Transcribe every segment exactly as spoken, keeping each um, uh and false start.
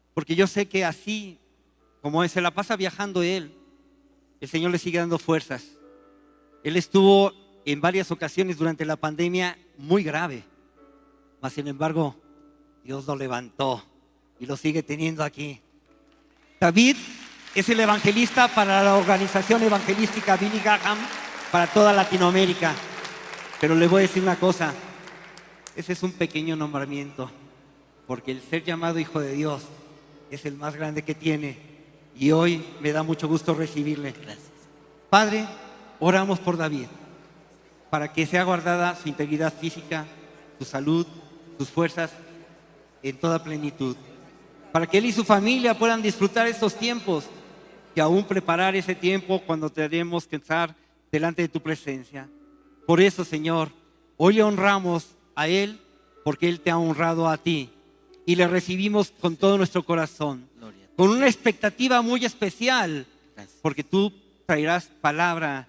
porque yo sé que así como se la pasa viajando él, el Señor le sigue dando fuerzas. Él estuvo en varias ocasiones durante la pandemia muy grave, mas sin embargo Dios lo levantó y lo sigue teniendo aquí. David es el evangelista para la organización evangelística Billy Graham para toda Latinoamérica. Pero le voy a decir una cosa, ese es un pequeño nombramiento, porque el ser llamado hijo de Dios es el más grande que tiene, y hoy me da mucho gusto recibirle. Gracias. Padre, oramos por David, para que sea guardada su integridad física, su salud, sus fuerzas en toda plenitud, para que él y su familia puedan disfrutar estos tiempos y aún preparar ese tiempo cuando tenemos que estar delante de tu presencia. Por eso, Señor, hoy le honramos a él porque él te ha honrado a ti y le recibimos con todo nuestro corazón, con una expectativa muy especial, porque tú traerás palabra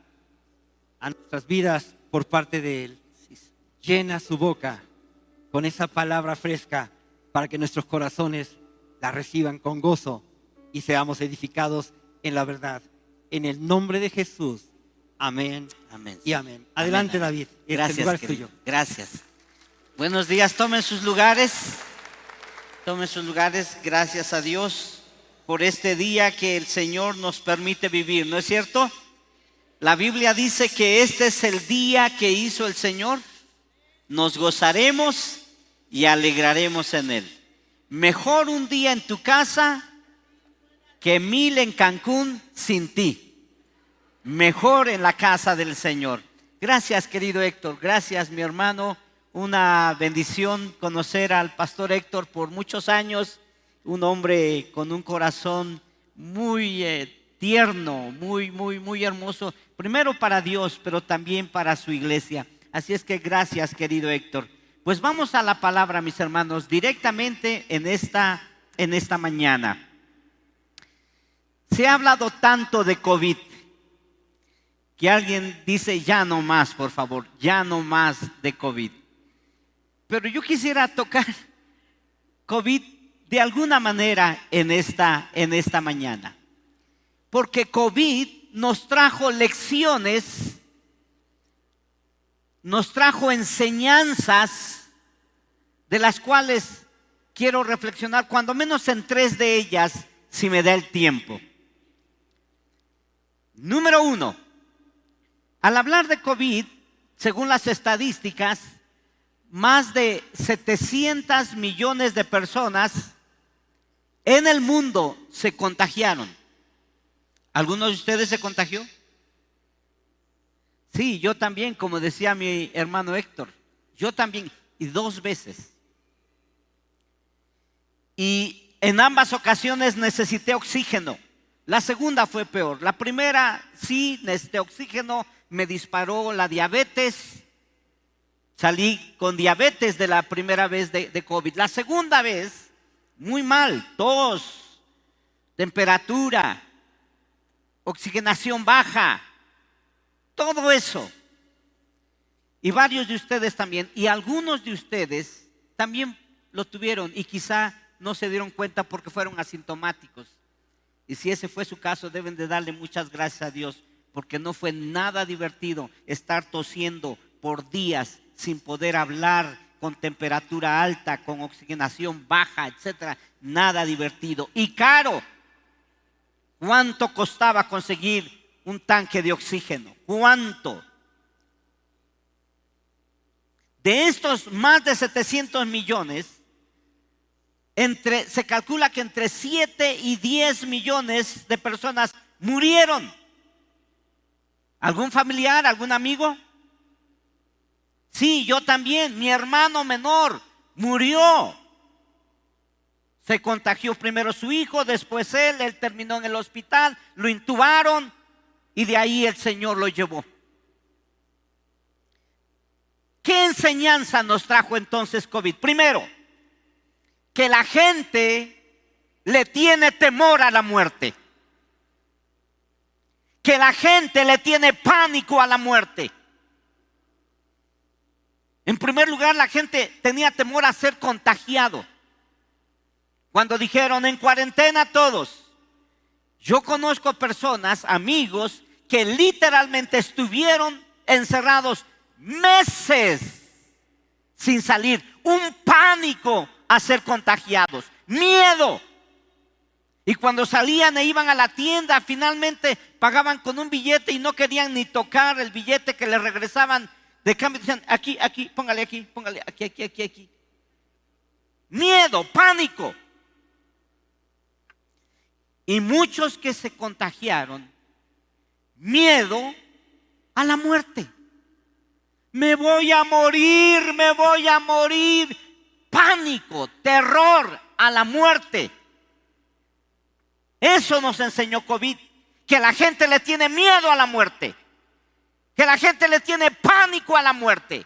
a nuestras vidas por parte de él. Llena su boca con esa palabra fresca para que nuestros corazones la reciban con gozo y seamos edificados en la verdad. En el nombre de Jesús. Amén. Amén. Y amén. Adelante, amén. David. Este Gracias, lugar es querido. tuyo. Gracias. Buenos días. Tomen sus lugares. Tomen sus lugares. Gracias a Dios por este día que el Señor nos permite vivir. ¿No es cierto? La Biblia dice que este es el día que hizo el Señor. Nos gozaremos y alegraremos en él. Mejor un día en tu casa que mil en Cancún sin ti. Mejor en la casa del Señor. Gracias, querido Héctor. Gracias, mi hermano. Una bendición conocer al pastor Héctor por muchos años. Un hombre con un corazón muy eh, tierno, muy, muy, muy hermoso. Primero para Dios, pero también para su iglesia. Así es que gracias, querido Héctor. Pues vamos a la palabra, mis hermanos, directamente en esta, en esta mañana. Se ha hablado tanto de COVID que alguien dice ya no más, por favor, ya no más de COVID. Pero yo quisiera tocar COVID de alguna manera en esta, en esta mañana. Porque COVID nos trajo lecciones, nos trajo enseñanzas de las cuales quiero reflexionar, cuando menos en tres de ellas, si me da el tiempo. Número uno, al hablar de COVID, según las estadísticas, más de setecientos millones de personas en el mundo se contagiaron. ¿Alguno de ustedes se contagió? Sí, yo también, como decía mi hermano Héctor, yo también, y dos veces. Y en ambas ocasiones necesité oxígeno. La segunda fue peor. La primera, sí, necesité oxígeno, me disparó la diabetes. Salí con diabetes de la primera vez de, de COVID. La segunda vez, muy mal, tos, temperatura, oxigenación baja, todo eso. Y varios de ustedes también, y algunos de ustedes también lo tuvieron y quizá no se dieron cuenta porque fueron asintomáticos. Y si ese fue su caso, deben de darle muchas gracias a Dios, porque no fue nada divertido estar tosiendo por días sin poder hablar, con temperatura alta, con oxigenación baja, etcétera. Nada divertido. Y caro. ¿Cuánto costaba conseguir un tanque de oxígeno? ¿Cuánto? De estos más de setecientos millones, entre, se calcula que entre siete y diez millones de personas murieron. ¿Algún familiar, algún amigo? Sí, yo también. Mi hermano menor murió. Se contagió primero su hijo, después él, él terminó en el hospital, lo intubaron y de ahí el Señor lo llevó. ¿Qué enseñanza nos trajo entonces COVID? Primero, que la gente le tiene temor a la muerte. Que la gente le tiene pánico a la muerte. En primer lugar, la gente tenía temor a ser contagiado. Cuando dijeron en cuarentena todos. Yo conozco personas, amigos, que literalmente estuvieron encerrados meses sin salir. Un pánico a ser contagiados, miedo. Y cuando salían e iban a la tienda, finalmente pagaban con un billete y no querían ni tocar el billete que les regresaban de cambio. Decían, aquí, aquí, póngale aquí, póngale aquí, aquí, aquí, aquí. Miedo, pánico. Y muchos que se contagiaron, miedo a la muerte. Me voy a morir, me voy a morir. Pánico, terror a la muerte. Eso nos enseñó COVID, que la gente le tiene miedo a la muerte, que la gente le tiene pánico a la muerte.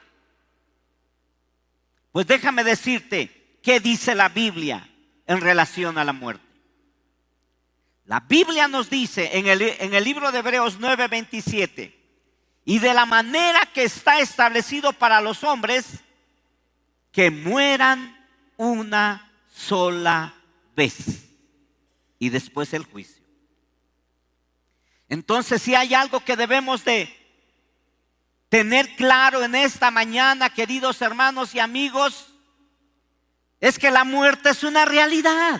Pues déjame decirte qué dice la Biblia en relación a la muerte. La Biblia nos dice en el, en el libro de Hebreos nueve veintisiete, y de la manera que está establecido para los hombres, que mueran una sola vez y después el juicio. Entonces, si hay algo que debemos de tener claro en esta mañana, queridos hermanos y amigos, es que la muerte es una realidad.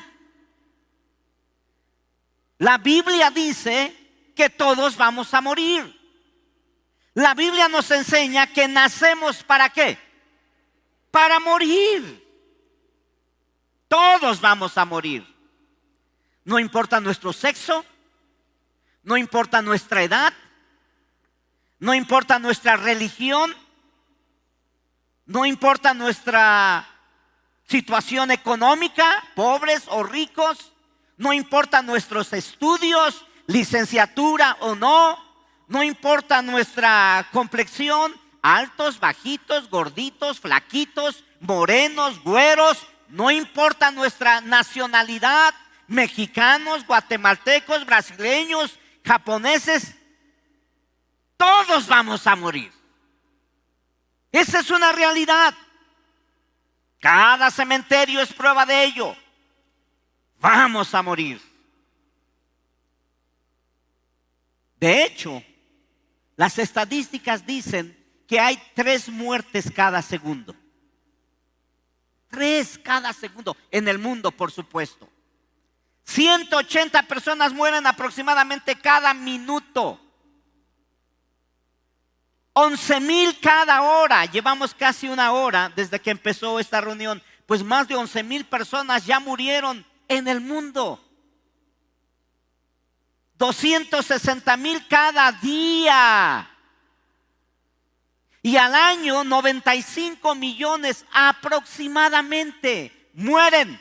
La Biblia dice que todos vamos a morir. La Biblia nos enseña que nacemos ¿para qué? Para morir. Todos vamos a morir. No importa nuestro sexo, no importa nuestra edad, no importa nuestra religión, no importa nuestra situación económica, pobres o ricos, no importa nuestros estudios, licenciatura o no, no importa nuestra complexión, altos, bajitos, gorditos, flaquitos, morenos, güeros, no importa nuestra nacionalidad, mexicanos, guatemaltecos, brasileños, japoneses, todos vamos a morir. Esa es una realidad. Cada cementerio es prueba de ello. Vamos a morir. De hecho, las estadísticas dicen que hay tres muertes cada segundo. Tres cada segundo en el mundo, por supuesto. ciento ochenta personas mueren aproximadamente cada minuto. once mil cada hora. Llevamos casi una hora desde que empezó esta reunión. Pues más de once mil personas ya murieron en el mundo. doscientos sesenta mil cada día. Y al año noventa y cinco millones aproximadamente mueren.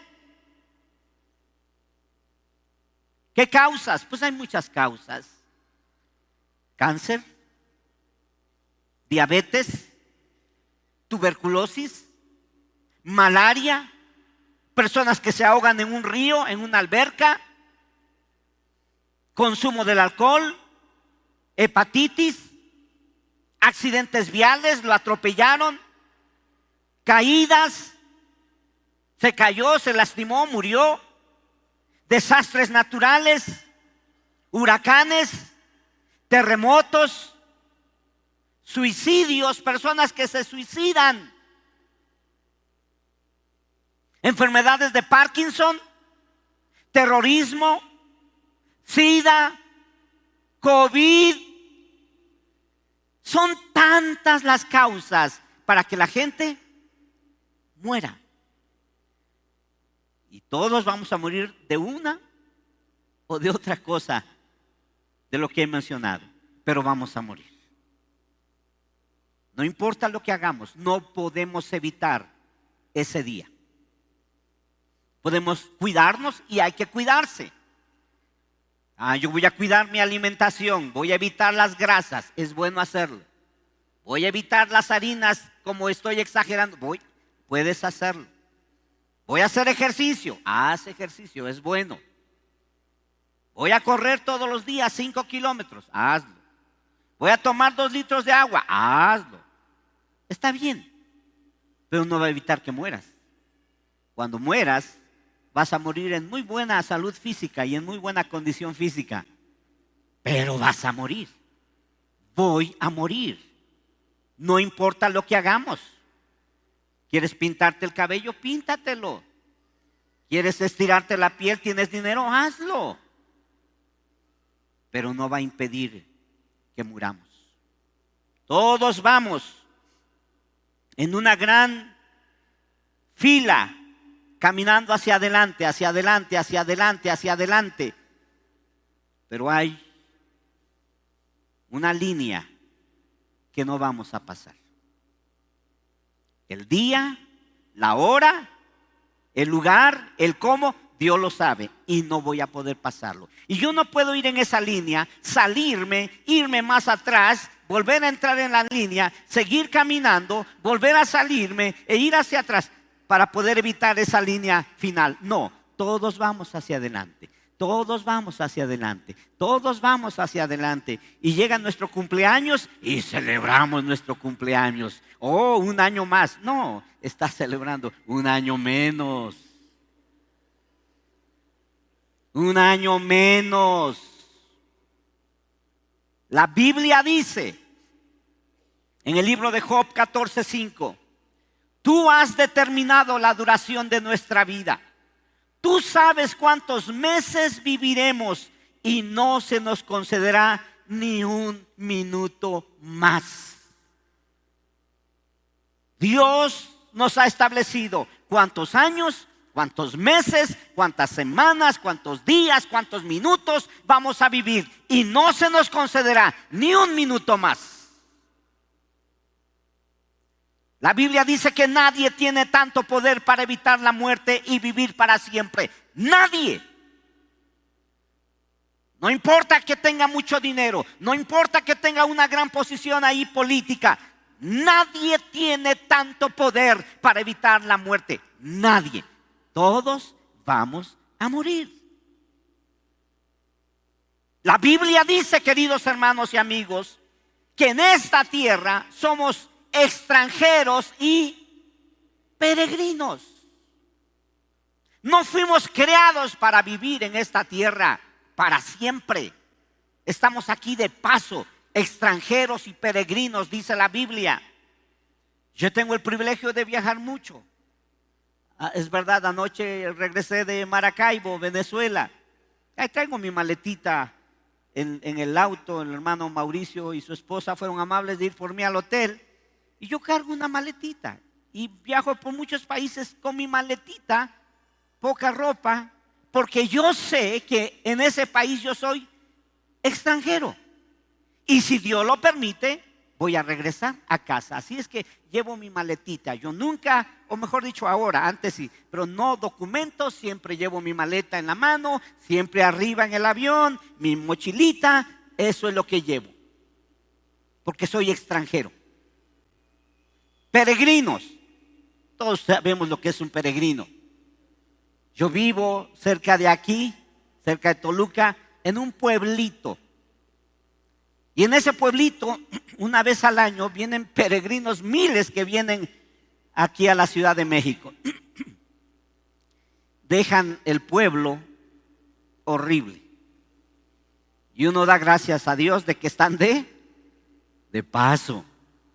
¿Qué causas? Pues hay muchas causas. Cáncer, diabetes, tuberculosis, malaria, personas que se ahogan en un río, en una alberca, consumo del alcohol, hepatitis, accidentes viales, lo atropellaron, caídas, se cayó, se lastimó, murió, desastres naturales, huracanes, terremotos, suicidios, personas que se suicidan, enfermedades de Parkinson, terrorismo, SIDA, COVID. Son tantas las causas para que la gente muera. Y todos vamos a morir de una o de otra cosa de lo que he mencionado, pero vamos a morir. No importa lo que hagamos, no podemos evitar ese día. Podemos cuidarnos y hay que cuidarse. Ah, yo voy a cuidar mi alimentación, voy a evitar las grasas, es bueno hacerlo. Voy a evitar las harinas, como estoy exagerando, voy, puedes hacerlo. Voy a hacer ejercicio, haz ejercicio, es bueno. Voy a correr todos los días cinco kilómetros, hazlo. Voy a tomar dos litros de agua, hazlo. Está bien, pero no va a evitar que mueras. Cuando mueras, vas a morir en muy buena salud física y en muy buena condición física, pero vas a morir. Voy a morir. No importa lo que hagamos. ¿Quieres pintarte el cabello? Píntatelo. ¿Quieres estirarte la piel? ¿Tienes dinero? Hazlo. Pero no va a impedir que muramos. Todos vamos en una gran fila, caminando hacia adelante, hacia adelante, hacia adelante, hacia adelante. Pero hay una línea que no vamos a pasar. El día, la hora, el lugar, el cómo, Dios lo sabe y no voy a poder pasarlo. Y yo no puedo ir en esa línea, salirme, irme más atrás, volver a entrar en la línea, seguir caminando, volver a salirme e ir hacia atrás para poder evitar esa línea final. No, todos vamos hacia adelante. Todos vamos hacia adelante, todos vamos hacia adelante. Y llega nuestro cumpleaños y celebramos nuestro cumpleaños. Oh, un año más. No, está celebrando un año menos. Un año menos. La Biblia dice en el libro de Job catorce cinco: tú has determinado la duración de nuestra vida. Tú sabes cuántos meses viviremos y no se nos concederá ni un minuto más. Dios nos ha establecido cuántos años, cuántos meses, cuántas semanas, cuántos días, cuántos minutos vamos a vivir y no se nos concederá ni un minuto más. La Biblia dice que nadie tiene tanto poder para evitar la muerte y vivir para siempre. Nadie. No importa que tenga mucho dinero, no importa que tenga una gran posición ahí política. Nadie tiene tanto poder para evitar la muerte. Nadie. Todos vamos a morir. La Biblia dice, queridos hermanos y amigos, que en esta tierra somos extranjeros y peregrinos. No fuimos creados para vivir en esta tierra para siempre. Estamos aquí de paso, extranjeros y peregrinos, dice la Biblia. Yo tengo el privilegio de viajar mucho. Ah, es verdad, anoche regresé de Maracaibo, Venezuela. Ahí traigo mi maletita en, en el auto. El hermano Mauricio y su esposa fueron amables de ir por mí al hotel. Y yo cargo una maletita y viajo por muchos países con mi maletita, poca ropa, porque yo sé que en ese país yo soy extranjero. Y si Dios lo permite, voy a regresar a casa. Así es que llevo mi maletita. Yo nunca, o mejor dicho ahora, antes sí, pero no documentos, siempre llevo mi maleta en la mano, siempre arriba en el avión, mi mochilita, eso es lo que llevo. Porque soy extranjero. Peregrinos, todos sabemos lo que es un peregrino. Yo vivo cerca de aquí, cerca de Toluca, en un pueblito. Y en ese pueblito, una vez al año, vienen peregrinos, miles que vienen aquí a la Ciudad de México. Dejan el pueblo horrible. Y uno da gracias a Dios de que están de, de paso.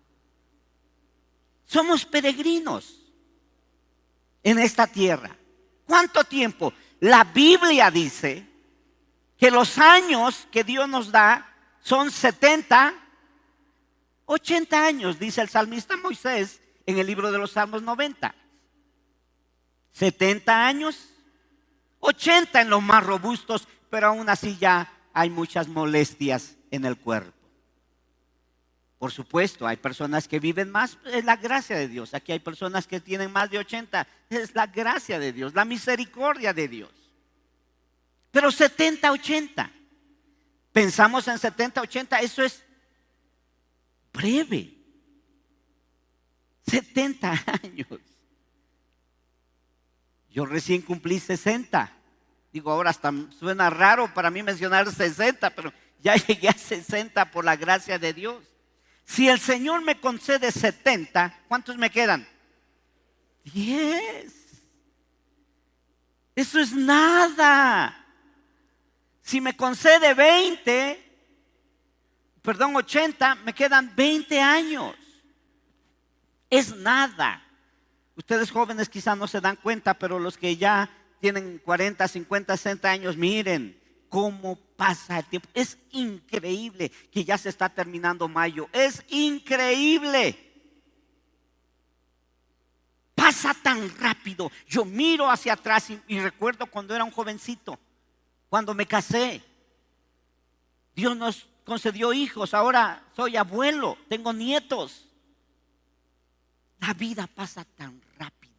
Somos peregrinos en esta tierra. ¿Cuánto tiempo? La Biblia dice que los años que Dios nos da son setenta, ochenta años, dice el salmista Moisés en el libro de los Salmos noventa. setenta años, ochenta en los más robustos, pero aún así ya hay muchas molestias en el cuerpo. Por supuesto, hay personas que viven más, es la gracia de Dios. Aquí hay personas que tienen más de ochenta, es la gracia de Dios, la misericordia de Dios. Pero setenta, ochenta, pensamos en setenta, ochenta, eso es breve. setenta años. Yo recién cumplí sesenta. Digo, ahora hasta suena raro para mí mencionar sesenta, pero ya llegué a sesenta por la gracia de Dios. Si el Señor me concede setenta, ¿cuántos me quedan? diez. Eso es nada. Si me concede veinte, perdón, ochenta, me quedan veinte años. Es nada. Ustedes jóvenes quizás no se dan cuenta, pero los que ya tienen cuarenta, cincuenta, sesenta años, miren cómo pasa el tiempo. Es increíble que ya se está terminando mayo. Es increíble. Pasa tan rápido. Yo miro hacia atrás y, y recuerdo cuando era un jovencito, cuando me casé. Dios nos concedió hijos, ahora soy abuelo, tengo nietos. La vida pasa tan rápido,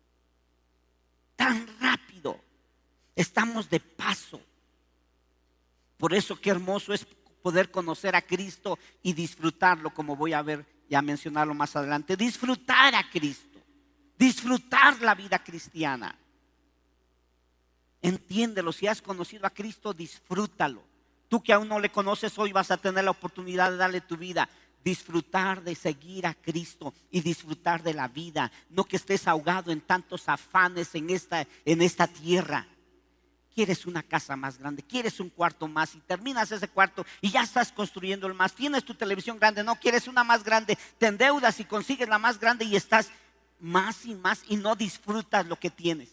tan rápido. Estamos de paso. Por eso qué hermoso es poder conocer a Cristo y disfrutarlo, como voy a ver y a mencionarlo más adelante. Disfrutar a Cristo, disfrutar la vida cristiana. Entiéndelo, si has conocido a Cristo, disfrútalo. Tú que aún no le conoces, hoy vas a tener la oportunidad de darle tu vida. Disfrutar de seguir a Cristo y disfrutar de la vida. No que estés ahogado en tantos afanes en esta, en esta tierra. Quieres una casa más grande, quieres un cuarto más y terminas ese cuarto y ya estás construyendo el más. Tienes tu televisión grande, no quieres una más grande, te endeudas y consigues la más grande y estás más y más y no disfrutas lo que tienes.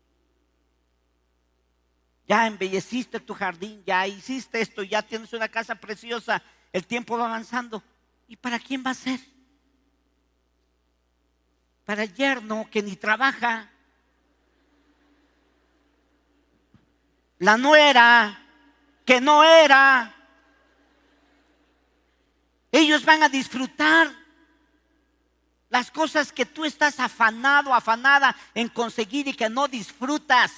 Ya embelleciste tu jardín, ya hiciste esto, ya tienes una casa preciosa. El tiempo va avanzando. ¿Y para quién va a ser? Para el yerno que ni trabaja. La nuera que no era. Ellos van a disfrutar las cosas que tú estás afanado, afanada en conseguir y que no disfrutas.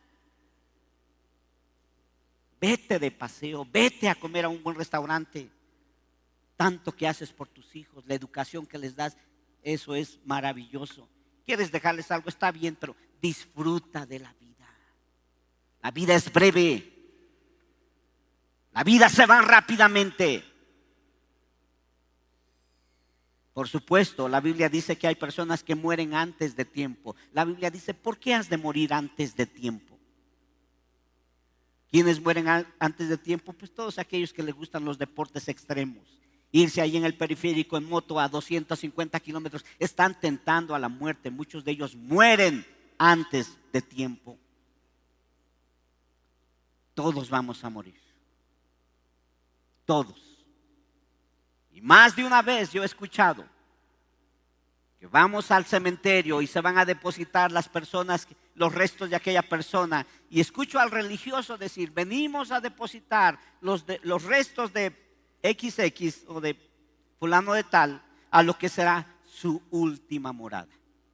Vete de paseo, vete a comer a un buen restaurante. Tanto que haces por tus hijos, la educación que les das, eso es maravilloso. ¿Quieres dejarles algo? Está bien, pero disfruta de la vida. La vida es breve. La vida se va rápidamente. Por supuesto, la Biblia dice que hay personas que mueren antes de tiempo. La Biblia dice, ¿por qué has de morir antes de tiempo? ¿Quiénes mueren antes de tiempo? Pues todos aquellos que les gustan los deportes extremos. Irse ahí en el periférico en moto a doscientos cincuenta kilómetros. Están tentando a la muerte. Muchos de ellos mueren antes de tiempo. Todos vamos a morir. Todos. Y más de una vez yo he escuchado que vamos al cementerio y se van a depositar las personas, los restos de aquella persona. Y escucho al religioso decir, venimos a depositar los, de, los restos de equis equis o de fulano de tal a lo que será su última morada.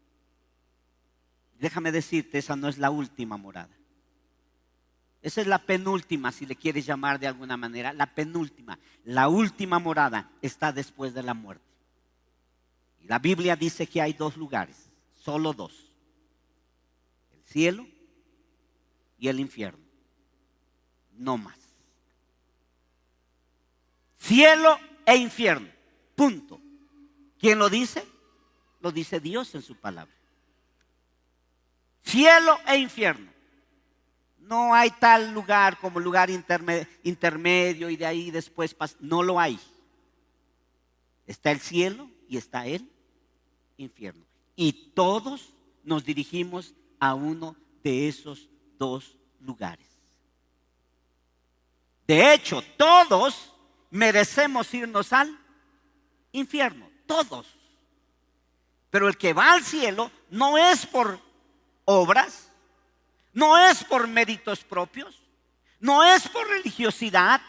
Déjame decirte, esa no es la última morada. Esa es la penúltima, si le quieres llamar de alguna manera, la penúltima. La última morada está después de la muerte. Y la Biblia dice que hay dos lugares, solo dos: el cielo y el infierno. No más. Cielo e infierno, punto. ¿Quién lo dice? Lo dice Dios en su palabra. Cielo e infierno. No hay tal lugar como lugar interme- intermedio y de ahí después pas- no lo hay. Está el cielo y está el infierno. Y todos nos dirigimos a uno de esos dos lugares. De hecho, todos merecemos irnos al infierno, todos. Pero el que va al cielo no es por obras, no es por méritos propios, no es por religiosidad,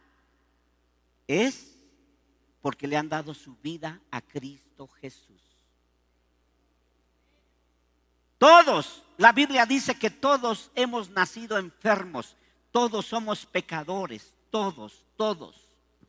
es porque le han dado su vida a Cristo Jesús. Todos, la Biblia dice que todos hemos nacido enfermos, todos somos pecadores, todos, todos.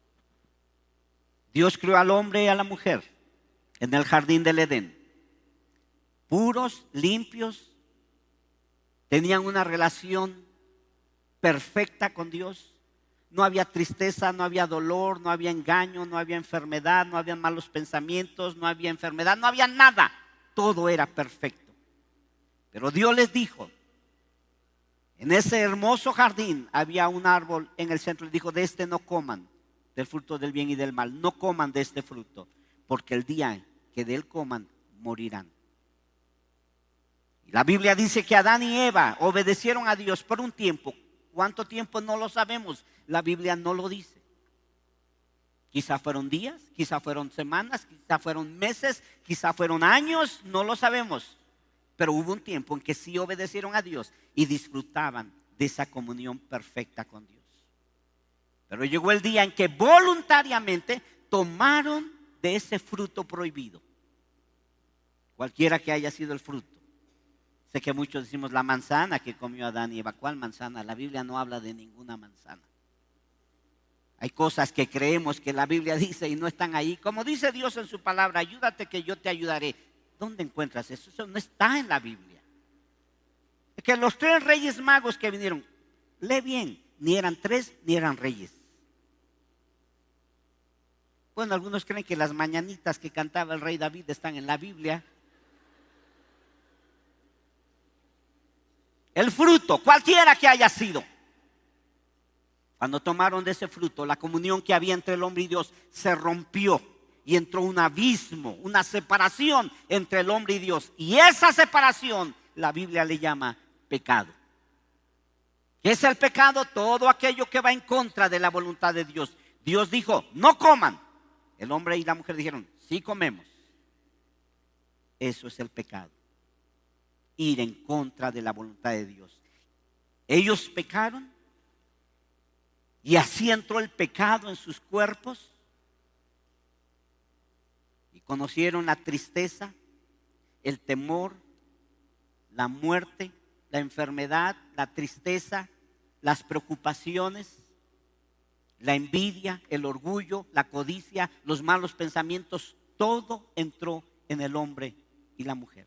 Dios creó al hombre y a la mujer en el jardín del Edén, puros, limpios, tenían una relación perfecta con Dios. No había tristeza, no había dolor, no había engaño, no había enfermedad, no había malos pensamientos, no había enfermedad, no había nada. Todo era perfecto. Pero Dios les dijo, En ese hermoso jardín había un árbol en el centro y dijo: de este no coman, del fruto del bien y del mal. No coman de este fruto, porque el día que de él coman, morirán. Y la Biblia dice que Adán y Eva obedecieron a Dios por un tiempo. ¿Cuánto tiempo? No lo sabemos. La Biblia no lo dice. Quizá fueron días, quizá fueron semanas, quizá fueron meses, quizá fueron años, no lo sabemos. Pero hubo un tiempo en que sí obedecieron a Dios y disfrutaban de esa comunión perfecta con Dios. Pero llegó el día en que voluntariamente tomaron de ese fruto prohibido, cualquiera que haya sido el fruto. Sé que muchos decimos la manzana que comió Adán y Eva. ¿Cuál manzana? La Biblia no habla de ninguna manzana. Hay cosas que creemos que la Biblia dice y no están ahí. Como dice Dios en su palabra: ayúdate que yo te ayudaré. ¿Dónde encuentras eso? Eso no está en la Biblia. Es que los tres reyes magos que vinieron, lee bien, ni eran tres ni eran reyes. Bueno, algunos creen que las mañanitas que cantaba el rey David están en la Biblia. El fruto, cualquiera que haya sido. Cuando tomaron de ese fruto, la comunión que había entre el hombre y Dios se rompió y entró un abismo, una separación entre el hombre y Dios. Y esa separación la Biblia le llama pecado. ¿Qué es el pecado? Todo aquello que va en contra de la voluntad de Dios. Dios dijo: no coman. El hombre y la mujer dijeron: sí comemos. Eso es el pecado. Ir en contra de la voluntad de Dios. Ellos pecaron y así entró el pecado en sus cuerpos y conocieron la tristeza, el temor, la muerte, la enfermedad, la tristeza, las preocupaciones, la envidia, el orgullo, la codicia, los malos pensamientos. Todo entró en el hombre y la mujer.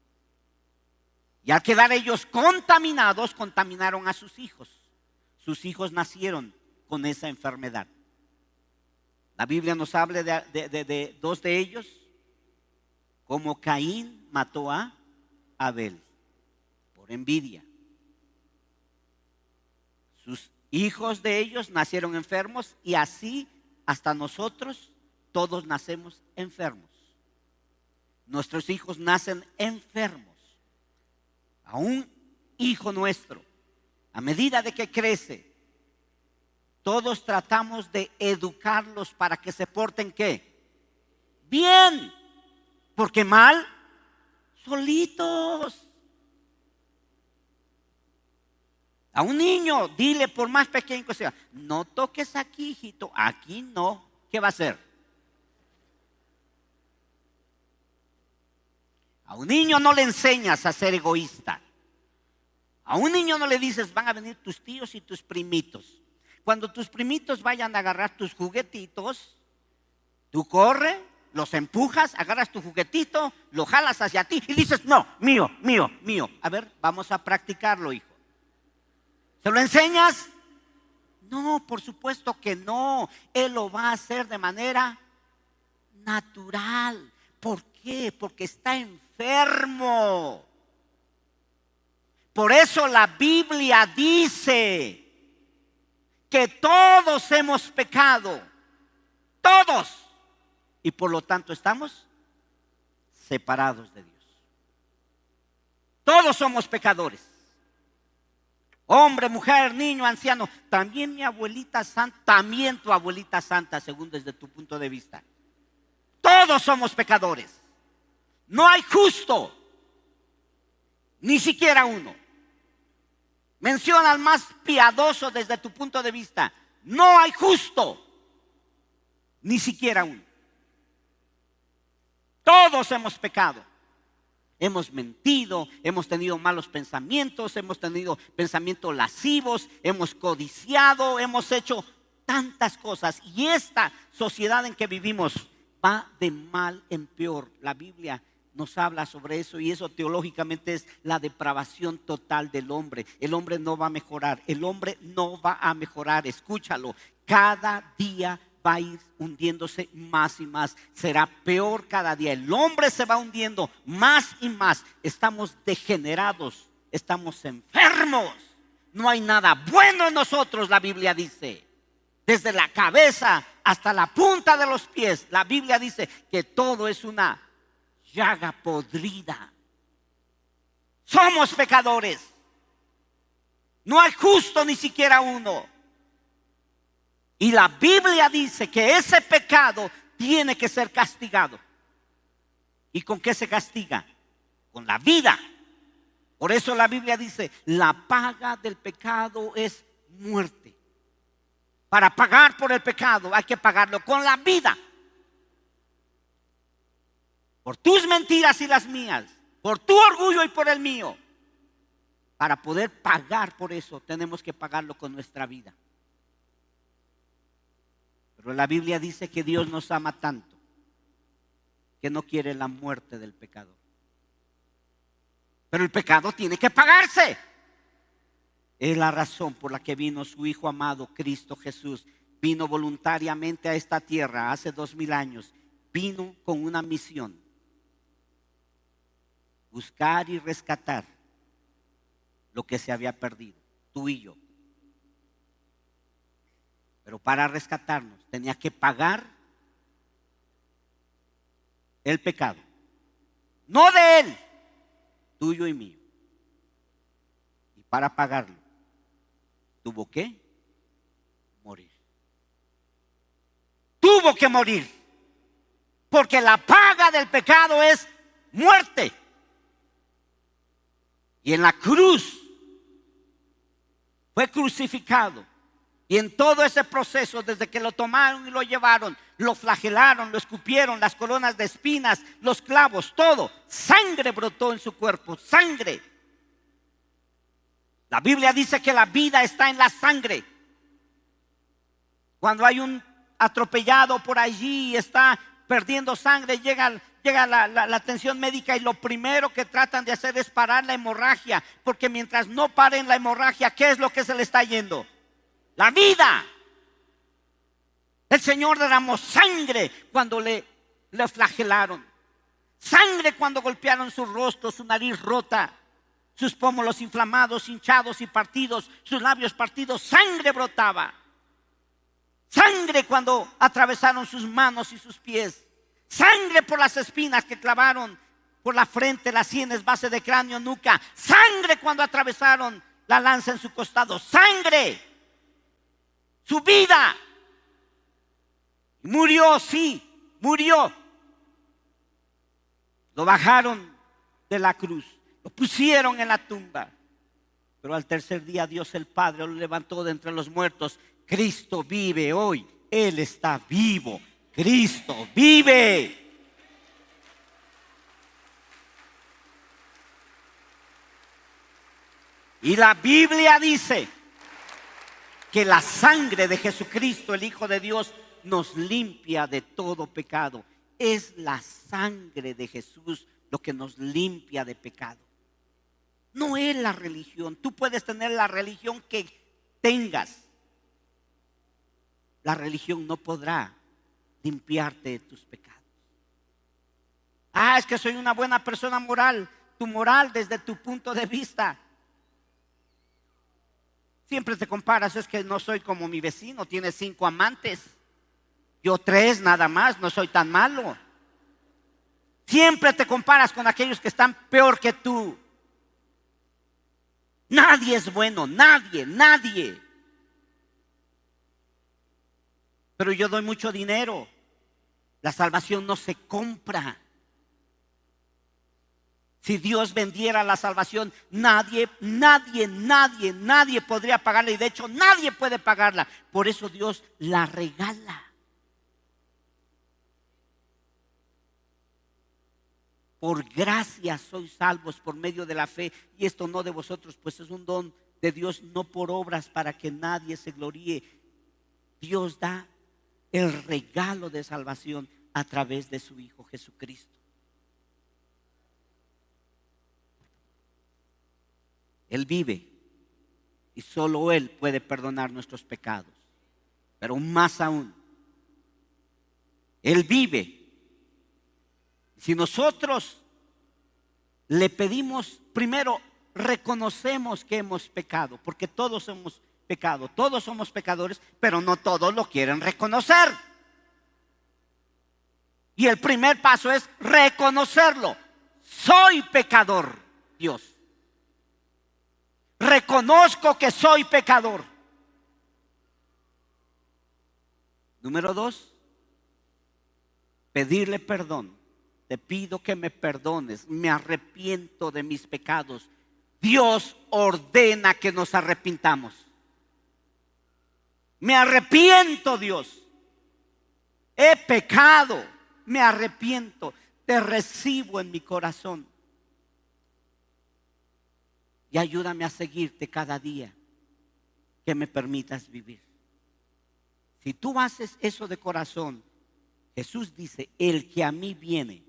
Y al quedar ellos contaminados, contaminaron a sus hijos. Sus hijos nacieron con esa enfermedad. La Biblia nos habla de, de, de, de dos de ellos, como Caín mató a Abel por envidia. Sus hijos de ellos nacieron enfermos y así hasta nosotros todos nacemos enfermos. Nuestros hijos nacen enfermos. A un hijo nuestro, a medida de que crece, todos tratamos de educarlos para que se porten ¿qué? Bien, porque mal, solitos. A un niño, dile, por más pequeño que sea: no toques aquí, hijito, aquí no. ¿Qué va a hacer? A un niño no le enseñas a ser egoísta. A un niño no le dices: van a venir tus tíos y tus primitos. Cuando tus primitos vayan a agarrar tus juguetitos, tú corres, los empujas, agarras tu juguetito, lo jalas hacia ti y dices: no, mío, mío, mío. A ver, vamos a practicarlo, hijo. ¿Se lo enseñas? No, por supuesto que no. Él lo va a hacer de manera natural. ¿Por qué? Porque está enfermo. Por eso la Biblia dice que todos hemos pecado. Todos. Y por lo tanto estamos separados de Dios. Todos somos pecadores. Hombre, mujer, niño, anciano. También mi abuelita santa, también tu abuelita santa, según desde tu punto de vista. Todos somos pecadores. No hay justo, ni siquiera uno. Menciona al más piadoso desde tu punto de vista. No hay justo, ni siquiera uno. Todos hemos pecado. Hemos mentido, hemos tenido malos pensamientos, hemos tenido pensamientos lascivos, hemos codiciado, hemos hecho tantas cosas. Y esta sociedad en que vivimos va de mal en peor. La Biblia nos habla sobre eso y eso teológicamente es la depravación total del hombre. El hombre no va a mejorar, el hombre no va a mejorar. Escúchalo, cada día va a ir hundiéndose más y más. Será peor cada día. El hombre se va hundiendo más y más. Estamos degenerados, estamos enfermos. no hay nada bueno en nosotros, la Biblia dice. Desde la cabeza hasta la punta de los pies, la Biblia dice que todo es una llaga podrida. Somos pecadores. No hay justo ni siquiera uno. Y la Biblia dice que ese pecado tiene que ser castigado. ¿Y con qué se castiga? Con la vida. Por eso la Biblia dice, la paga del pecado es muerte. Para pagar por el pecado hay que pagarlo con la vida. Por tus mentiras y las mías, por tu orgullo y por el mío. Para poder pagar por eso tenemos que pagarlo con nuestra vida. Pero la Biblia dice que Dios nos ama tanto que no quiere la muerte del pecador. Pero el pecado tiene que pagarse. Es la razón por la que vino su Hijo amado, Cristo Jesús. Vino voluntariamente a esta tierra hace dos mil años. Vino con una misión: buscar y rescatar lo que se había perdido, tú y yo. Pero para rescatarnos tenía que pagar el pecado, no de él, tuyo y mío. Y para pagarlo tuvo que morir. Tuvo que morir, porque la paga del pecado es muerte. Y en la cruz fue crucificado. Y en todo ese proceso, desde que lo tomaron y lo llevaron, lo flagelaron, lo escupieron, las coronas de espinas, los clavos, todo, sangre brotó en su cuerpo, sangre. La Biblia dice que la vida está en la sangre. Cuando hay un atropellado por allí y está perdiendo sangre, llega, llega la, la, la atención médica y lo primero que tratan de hacer es parar la hemorragia, porque mientras no paren la hemorragia, ¿qué es lo que se le está yendo? La vida. El Señor derramó sangre cuando le, le flagelaron, sangre cuando golpearon su rostro, su nariz rota, sus pómulos inflamados, hinchados y partidos, sus labios partidos, sangre brotaba. Sangre cuando atravesaron sus manos y sus pies, sangre por las espinas que clavaron por la frente, las sienes, base de cráneo, nuca, sangre cuando atravesaron la lanza en su costado, sangre. Su vida. Murió, sí, murió. Lo bajaron de la cruz, lo pusieron en la tumba. Pero al tercer día Dios el Padre lo levantó de entre los muertos. Cristo vive hoy, Él está vivo. Cristo vive. Y la Biblia dice que la sangre de Jesucristo, el Hijo de Dios, nos limpia de todo pecado. Es la sangre de Jesús lo que nos limpia de pecado. No es la religión. Tú puedes tener la religión que tengas. La religión no podrá limpiarte de tus pecados. Ah, es que soy una buena persona moral. Tu moral desde tu punto de vista. Siempre te comparas, es que no soy como mi vecino, tiene cinco amantes. Yo tres nada más, no soy tan malo. Siempre te comparas con aquellos que están peor que tú. Nadie es bueno, nadie, nadie. Pero yo doy mucho dinero. La salvación no se compra. Si Dios vendiera la salvación, nadie, nadie, nadie, nadie podría pagarla. Y de hecho nadie puede pagarla. Por eso Dios la regala. Por gracia sois salvos por medio de la fe. Y esto no de vosotros, pues es un don de Dios, no por obras, para que nadie se gloríe. Dios da el regalo de salvación a través de su Hijo Jesucristo. Él vive y solo Él puede perdonar nuestros pecados. Pero más aún, Él vive. Si nosotros le pedimos primero reconocemos que hemos pecado, porque todos hemos pecado, todos somos pecadores, pero no todos lo quieren reconocer. Y el primer paso es reconocerlo. Soy pecador, Dios. Reconozco que soy pecador. Número dos, pedirle perdón. Te pido que me perdones, me arrepiento de mis pecados. Dios ordena que nos arrepintamos. Me arrepiento, Dios. He pecado, me arrepiento. Te recibo en mi corazón. Y ayúdame a seguirte cada día que me permitas vivir. Si tú haces eso de corazón, Jesús dice, el que a mí viene,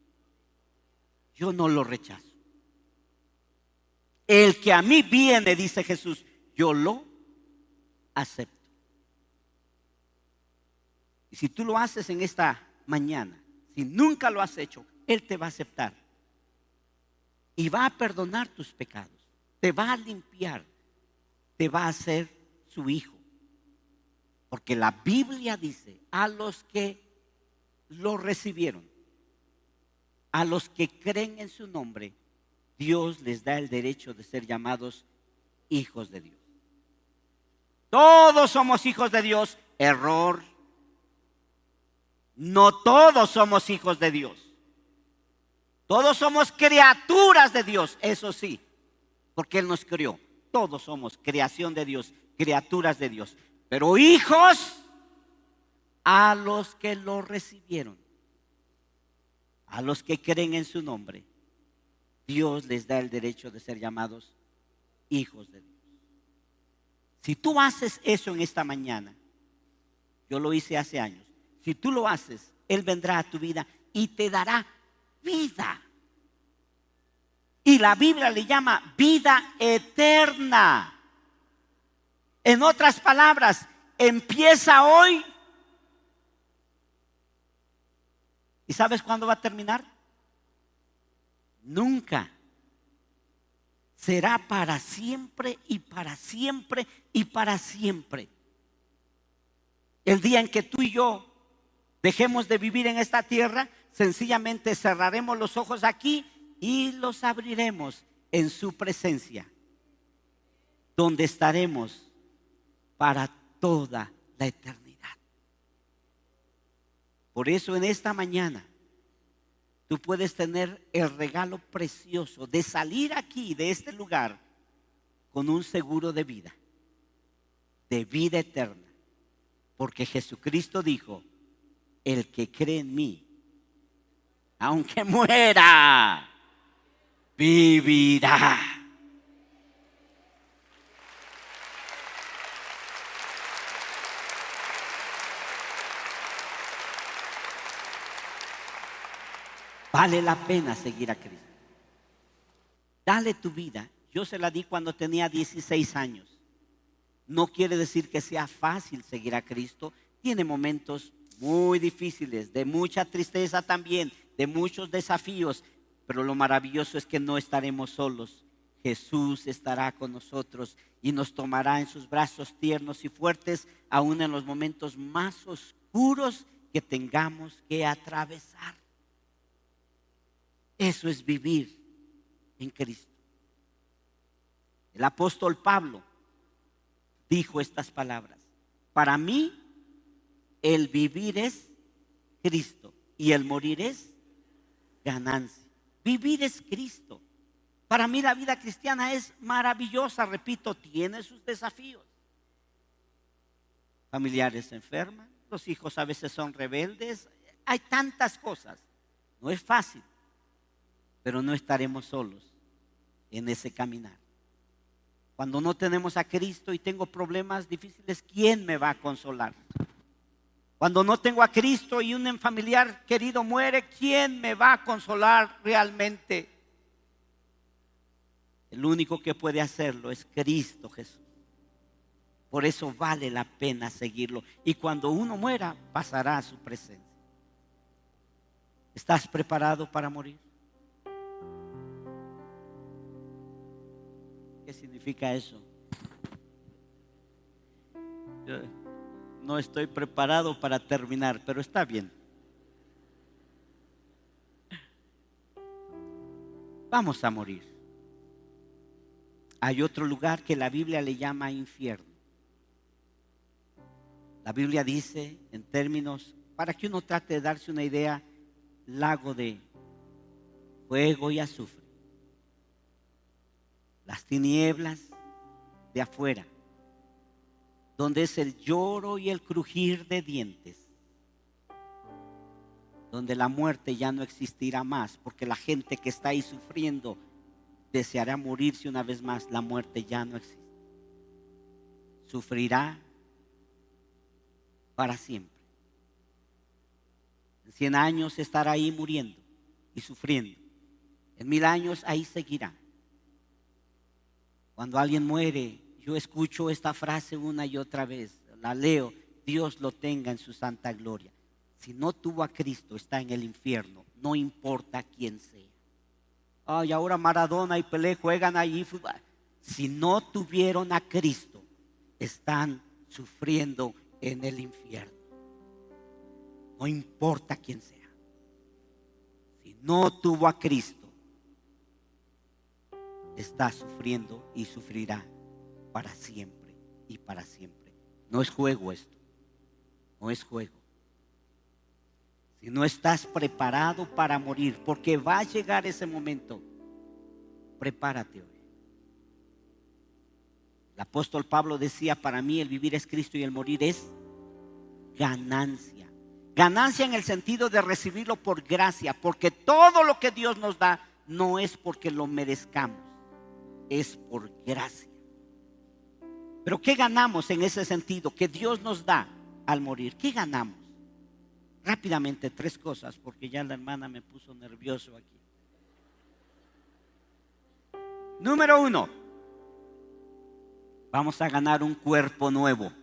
yo no lo rechazo. El que a mí viene, dice Jesús, yo lo acepto. Y si tú lo haces en esta mañana, si nunca lo has hecho, Él te va a aceptar. Y va a perdonar tus pecados. Te va a limpiar. Te va a hacer su hijo. Porque la Biblia dice, a los que lo recibieron, a los que creen en su nombre, Dios les da el derecho de ser llamados hijos de Dios. Todos somos hijos de Dios. Error. No todos somos hijos de Dios. Todos somos criaturas de Dios, eso sí, porque Él nos crió. Todos somos creación de Dios, criaturas de Dios. Pero hijos a los que lo recibieron, a los que creen en su nombre, Dios les da el derecho de ser llamados hijos de Dios. Si tú haces eso en esta mañana, yo lo hice hace años. Si tú lo haces, Él vendrá a tu vida y te dará vida. Y la Biblia le llama vida eterna. En otras palabras, empieza hoy. ¿Y sabes cuándo va a terminar? Nunca. Será para siempre y para siempre y para siempre. El día en que tú y yo dejemos de vivir en esta tierra, sencillamente cerraremos los ojos aquí y los abriremos en su presencia, donde estaremos para toda la eternidad. Por eso en esta mañana tú puedes tener el regalo precioso de salir aquí, de este lugar, con un seguro de vida, de vida eterna. Porque Jesucristo dijo, el que cree en mí, aunque muera, vivirá. Vale la pena seguir a Cristo. Dale tu vida. Yo se la di cuando tenía dieciséis años. No quiere decir que sea fácil seguir a Cristo. Tiene momentos muy difíciles, de mucha tristeza también, de muchos desafíos. Pero lo maravilloso es que no estaremos solos. Jesús estará con nosotros y nos tomará en sus brazos tiernos y fuertes, aún en los momentos más oscuros que tengamos que atravesar. Eso es vivir en Cristo. El apóstol Pablo dijo estas palabras: para mí el vivir es Cristo y el morir es ganancia. Vivir es Cristo. Para mí la vida cristiana es maravillosa, repito, tiene sus desafíos. Familiares se enferman, los hijos a veces son rebeldes, hay tantas cosas. No es fácil, pero no estaremos solos en ese caminar. Cuando no tenemos a Cristo y tengo problemas difíciles, ¿quién me va a consolar? Cuando no tengo a Cristo y un familiar querido muere, ¿quién me va a consolar realmente? El único que puede hacerlo es Cristo Jesús. Por eso vale la pena seguirlo. Y cuando uno muera, pasará a su presencia. ¿Estás preparado para morir? significa eso? Yo no estoy preparado para terminar, pero está bien. Vamos a morir. Hay otro lugar que la Biblia le llama infierno. La Biblia dice en términos, para que uno trate de darse una idea, lago de fuego y azufre. Las tinieblas de afuera, donde es el lloro y el crujir de dientes, donde la muerte ya no existirá más, porque la gente que está ahí sufriendo deseará morirse una vez más. La muerte ya no existe. Sufrirá para siempre. En cien años estará ahí muriendo y sufriendo. En mil años ahí seguirá. Cuando alguien muere, yo escucho esta frase una y otra vez, la leo: Dios lo tenga en su santa gloria. Si no tuvo a Cristo, está en el infierno, no importa quién sea. Ay, ahora Maradona y Pelé juegan ahí fútbol. Si no tuvieron a Cristo, están sufriendo en el infierno. No importa quién sea. Si no tuvo a Cristo, está sufriendo y sufrirá para siempre y para siempre. No es juego esto. No es juego. Si no estás preparado para morir, porque va a llegar ese momento, prepárate hoy. El apóstol Pablo decía: para mí el vivir es Cristo y el morir es ganancia. Ganancia en el sentido de recibirlo por gracia, porque todo lo que Dios nos da no es porque lo merezcamos, es por gracia. Pero ¿qué ganamos en ese sentido que Dios nos da al morir? ¿Qué ganamos? Rápidamente, tres cosas, porque ya la hermana me puso nervioso aquí. Número uno, vamos a ganar un cuerpo nuevo.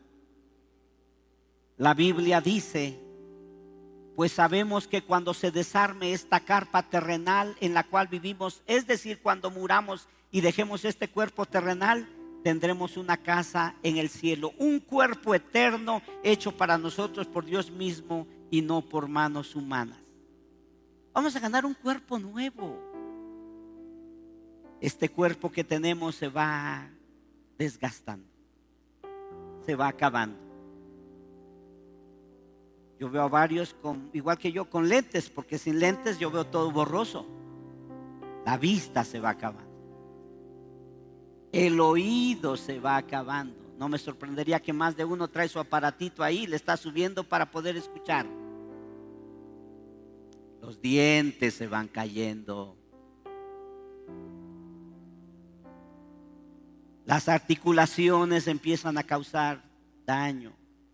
La Biblia dice: pues sabemos que cuando se desarme esta carpa terrenal en la cual vivimos, es decir, cuando muramos y dejemos este cuerpo terrenal, tendremos una casa en el cielo, un cuerpo eterno hecho para nosotros por Dios mismo y no por manos humanas. Vamos a ganar un cuerpo nuevo. Este cuerpo que tenemos se va desgastando, se va acabando. Yo veo a varios con, igual que yo, con lentes, porque sin lentes yo veo todo borroso. La vista se va acabando. El oído se va acabando. No me sorprendería que más de uno trae su aparatito ahí, le está subiendo para poder escuchar. Los dientes se van cayendo. Las articulaciones empiezan a causar daño.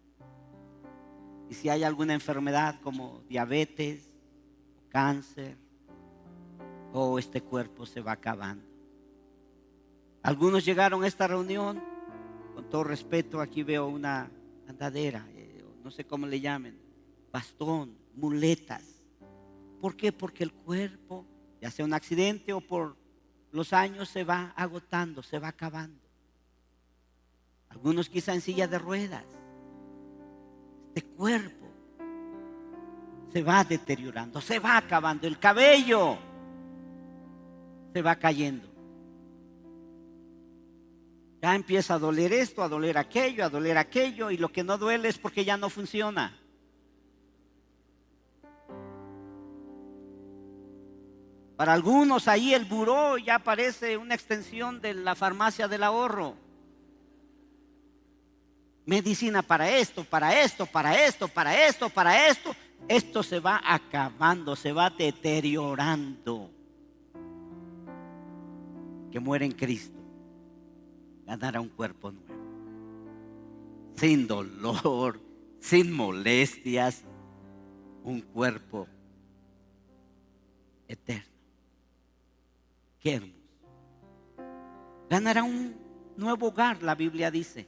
Y si hay alguna enfermedad como diabetes, cáncer, oh, este cuerpo se va acabando. Algunos llegaron a esta reunión, con todo respeto, aquí veo una andadera, eh, no sé cómo le llamen, bastón, muletas. ¿Por qué? Porque el cuerpo, ya sea un accidente o por los años, se va agotando, se va acabando. Algunos quizá en silla de ruedas. Este cuerpo se va deteriorando, se va acabando. El cabello se va cayendo. Ya empieza a doler esto, a doler aquello, a doler aquello, y lo que no duele es porque ya no funciona. Para algunos ahí el buró ya parece una extensión de la farmacia del ahorro. Medicina para esto, para esto, para esto, para esto, para esto. Esto se va acabando, se va deteriorando. Que muere en Cristo, ganará un cuerpo nuevo, sin dolor, sin molestias, un cuerpo eterno. Qué hermoso. Ganará un nuevo hogar, la Biblia dice.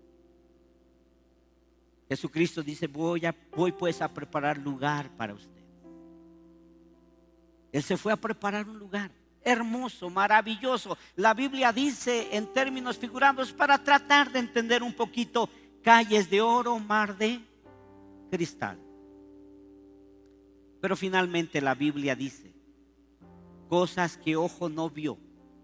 Jesucristo dice: voy, a, voy pues a preparar lugar para ustedes. Él se fue a preparar un lugar. hermoso, maravilloso. La Biblia dice en términos figurados para tratar de entender un poquito: calles de oro, mar de cristal. Pero finalmente la Biblia dice: cosas que ojo no vio,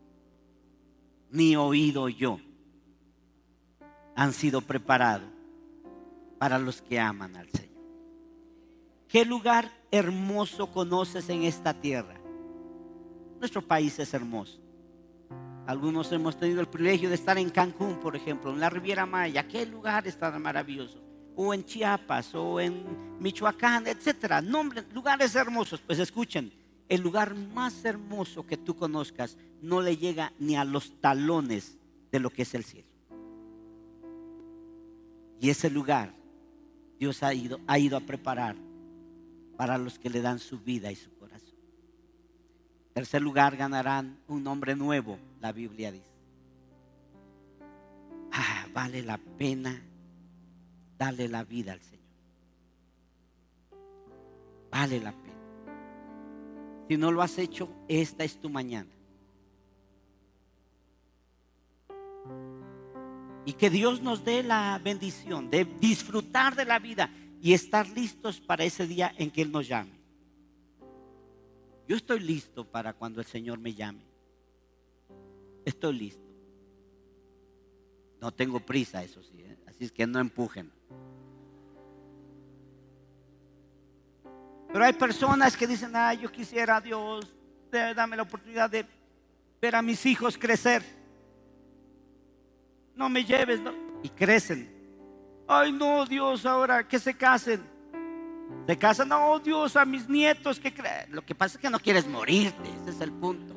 ni oído yo, han sido preparados para los que aman al Señor. ¿Qué lugar hermoso conoces en esta tierra? Nuestro país es hermoso. Algunos hemos tenido el privilegio de estar en Cancún, por ejemplo, en la Riviera Maya. ¿Qué lugar es tan maravilloso? O en Chiapas, o en Michoacán, etcétera. Nombres, lugares hermosos. Pues escuchen, el lugar más hermoso que tú conozcas no le llega ni a los talones de lo que es el cielo. Y ese lugar Dios ha ido, ha ido a preparar para los que le dan su vida y su corazón. En tercer lugar, ganarán un nombre nuevo, la Biblia dice. Ah, vale la pena darle la vida al Señor. Vale la pena. Si no lo has hecho, esta es tu mañana. Y que Dios nos dé la bendición de disfrutar de la vida y estar listos para ese día en que Él nos llame. Yo estoy listo para cuando el Señor me llame. Estoy listo. No tengo prisa, eso sí, ¿eh? Así es que no empujen. Pero hay personas que dicen: ay, yo quisiera, Dios, dame la oportunidad de ver a mis hijos crecer. No me lleves, no. Y crecen. Ay, no, Dios, ahora que se casen. Se casan, no, Dios, a mis nietos que cre-. Lo que pasa es que no quieres morirte, ese es el punto.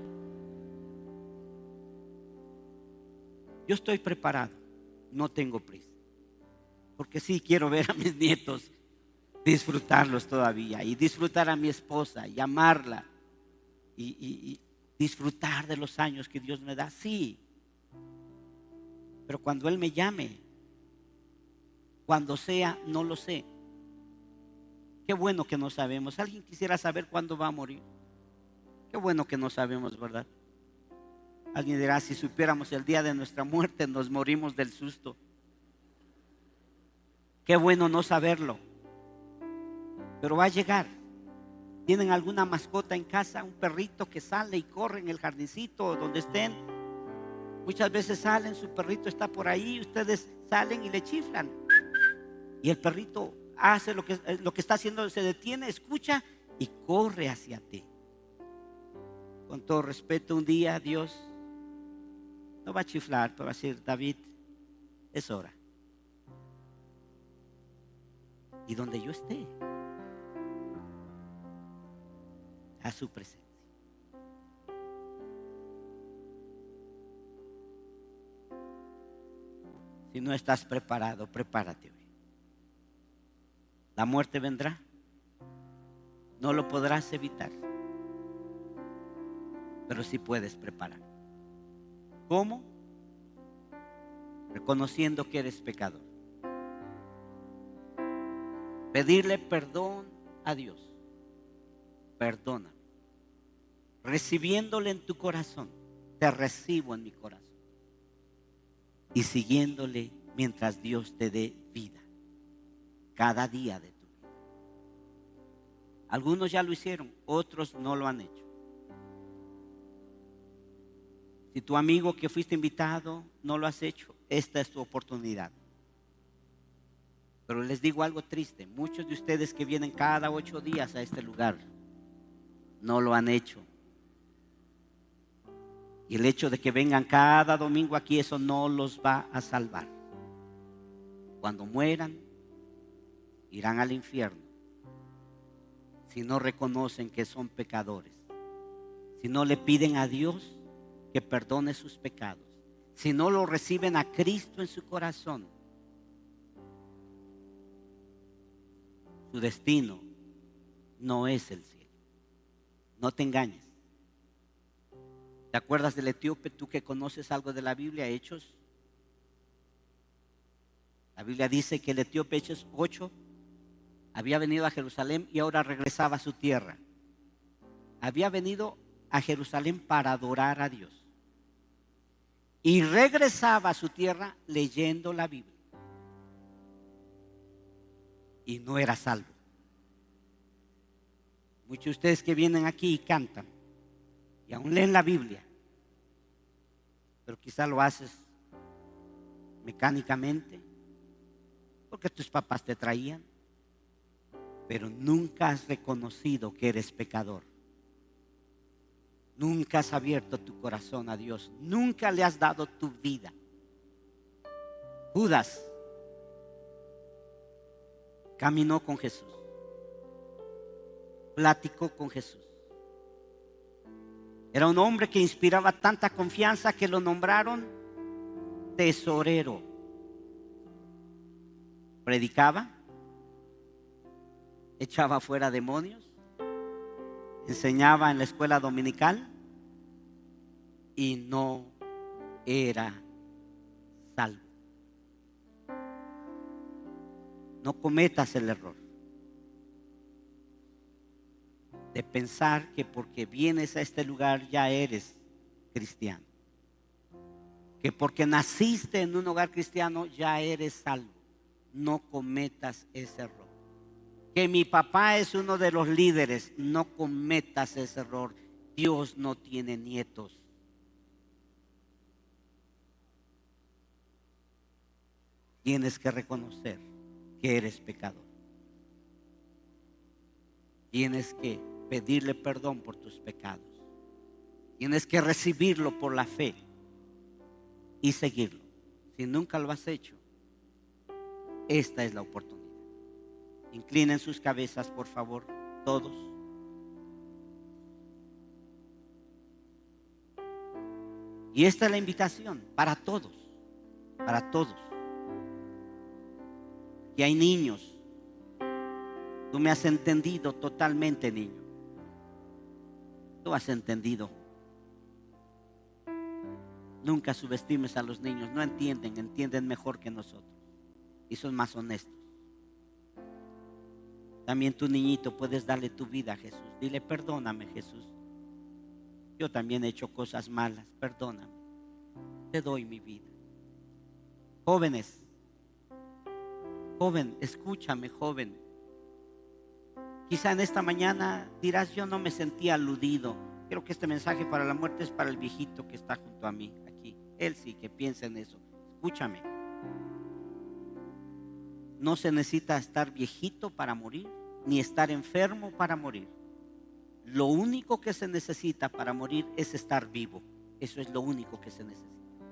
Yo estoy preparado, no tengo prisa, porque sí quiero ver a mis nietos, disfrutarlos todavía, y disfrutar a mi esposa, y amarla, y, y, y disfrutar de los años que Dios me da, sí. Pero cuando Él me llame, cuando sea, no lo sé. Qué bueno que no sabemos. ¿Alguien quisiera saber cuándo va a morir? Qué bueno que no sabemos, ¿verdad? Alguien dirá: si supiéramos el día de nuestra muerte, nos morimos del susto. Qué bueno no saberlo. Pero va a llegar. ¿Tienen alguna mascota en casa? Un perrito que sale y corre en el jardincito donde estén. Muchas veces salen, su perrito está por ahí, ustedes salen y le chiflan. Y el perrito hace lo que, lo que está haciendo, se detiene, escucha y corre hacia ti. Con todo respeto, un día Dios no va a chiflar, pero va a decir: David, es hora. Y donde yo esté, a su presencia. Si no estás preparado, prepárate hoy. La muerte vendrá. No lo podrás evitar. Pero sí puedes preparar. ¿Cómo? Reconociendo que eres pecador. Pedirle perdón a Dios. Perdóname. Recibiéndole en tu corazón. Te recibo en mi corazón. Y siguiéndole mientras Dios te dé vida cada día de tu vida. Algunos ya lo hicieron, otros no lo han hecho. Si tu amigo que fuiste invitado no lo has hecho, esta es tu oportunidad. Pero les digo algo triste: muchos de ustedes que vienen cada ocho días a este lugar no lo han hecho. Y el hecho de que vengan cada domingo aquí, eso no los va a salvar. Cuando mueran, irán al infierno si no reconocen que son pecadores, si no le piden a Dios que perdone sus pecados, si no lo reciben a Cristo en su corazón. Su destino no es el cielo. No te engañes. ¿Te acuerdas del etíope? Tú que conoces algo de la Biblia, Hechos. La Biblia dice que el etíope, Hechos ocho, había venido a Jerusalén y ahora regresaba a su tierra. Había venido a Jerusalén para adorar a Dios. Y regresaba a su tierra leyendo la Biblia. Y no era salvo. Muchos de ustedes que vienen aquí y cantan y aún leen la Biblia, pero quizá lo haces mecánicamente porque tus papás te traían, pero nunca has reconocido que eres pecador. Nunca has abierto tu corazón a Dios. Nunca le has dado tu vida. Judas caminó con Jesús, platicó con Jesús. Era un hombre que inspiraba tanta confianza que lo nombraron tesorero. Predicaba, echaba fuera demonios, enseñaba en la escuela dominical y no era salvo. No cometas el error de pensar que porque vienes a este lugar ya eres cristiano, que porque naciste en un hogar cristiano ya eres salvo. No cometas ese error. Que mi papá es uno de los líderes, no cometas ese error. Dios no tiene nietos. Tienes que reconocer que eres pecador. Tienes que pedirle perdón por tus pecados. Tienes que recibirlo por la fe y seguirlo. Si nunca lo has hecho, esta es la oportunidad. Inclinen sus cabezas, por favor, todos. Y esta es la invitación para todos, para todos. Y hay niños. Tú me has entendido totalmente, niño. Tú has entendido. Nunca subestimes a los niños. No entienden, entienden mejor que nosotros. Y son más honestos. También tu niñito puedes darle tu vida a Jesús. Dile, perdóname, Jesús. Yo también he hecho cosas malas. Perdóname. Te doy mi vida. Jóvenes. Joven, escúchame, joven. Quizá en esta mañana dirás, yo no me sentía aludido. Creo que este mensaje para la muerte es para el viejito que está junto a mí aquí. Él sí que piensa en eso. Escúchame. No se necesita estar viejito para morir, ni estar enfermo para morir. Lo único que se necesita para morir es estar vivo. Eso es lo único que se necesita.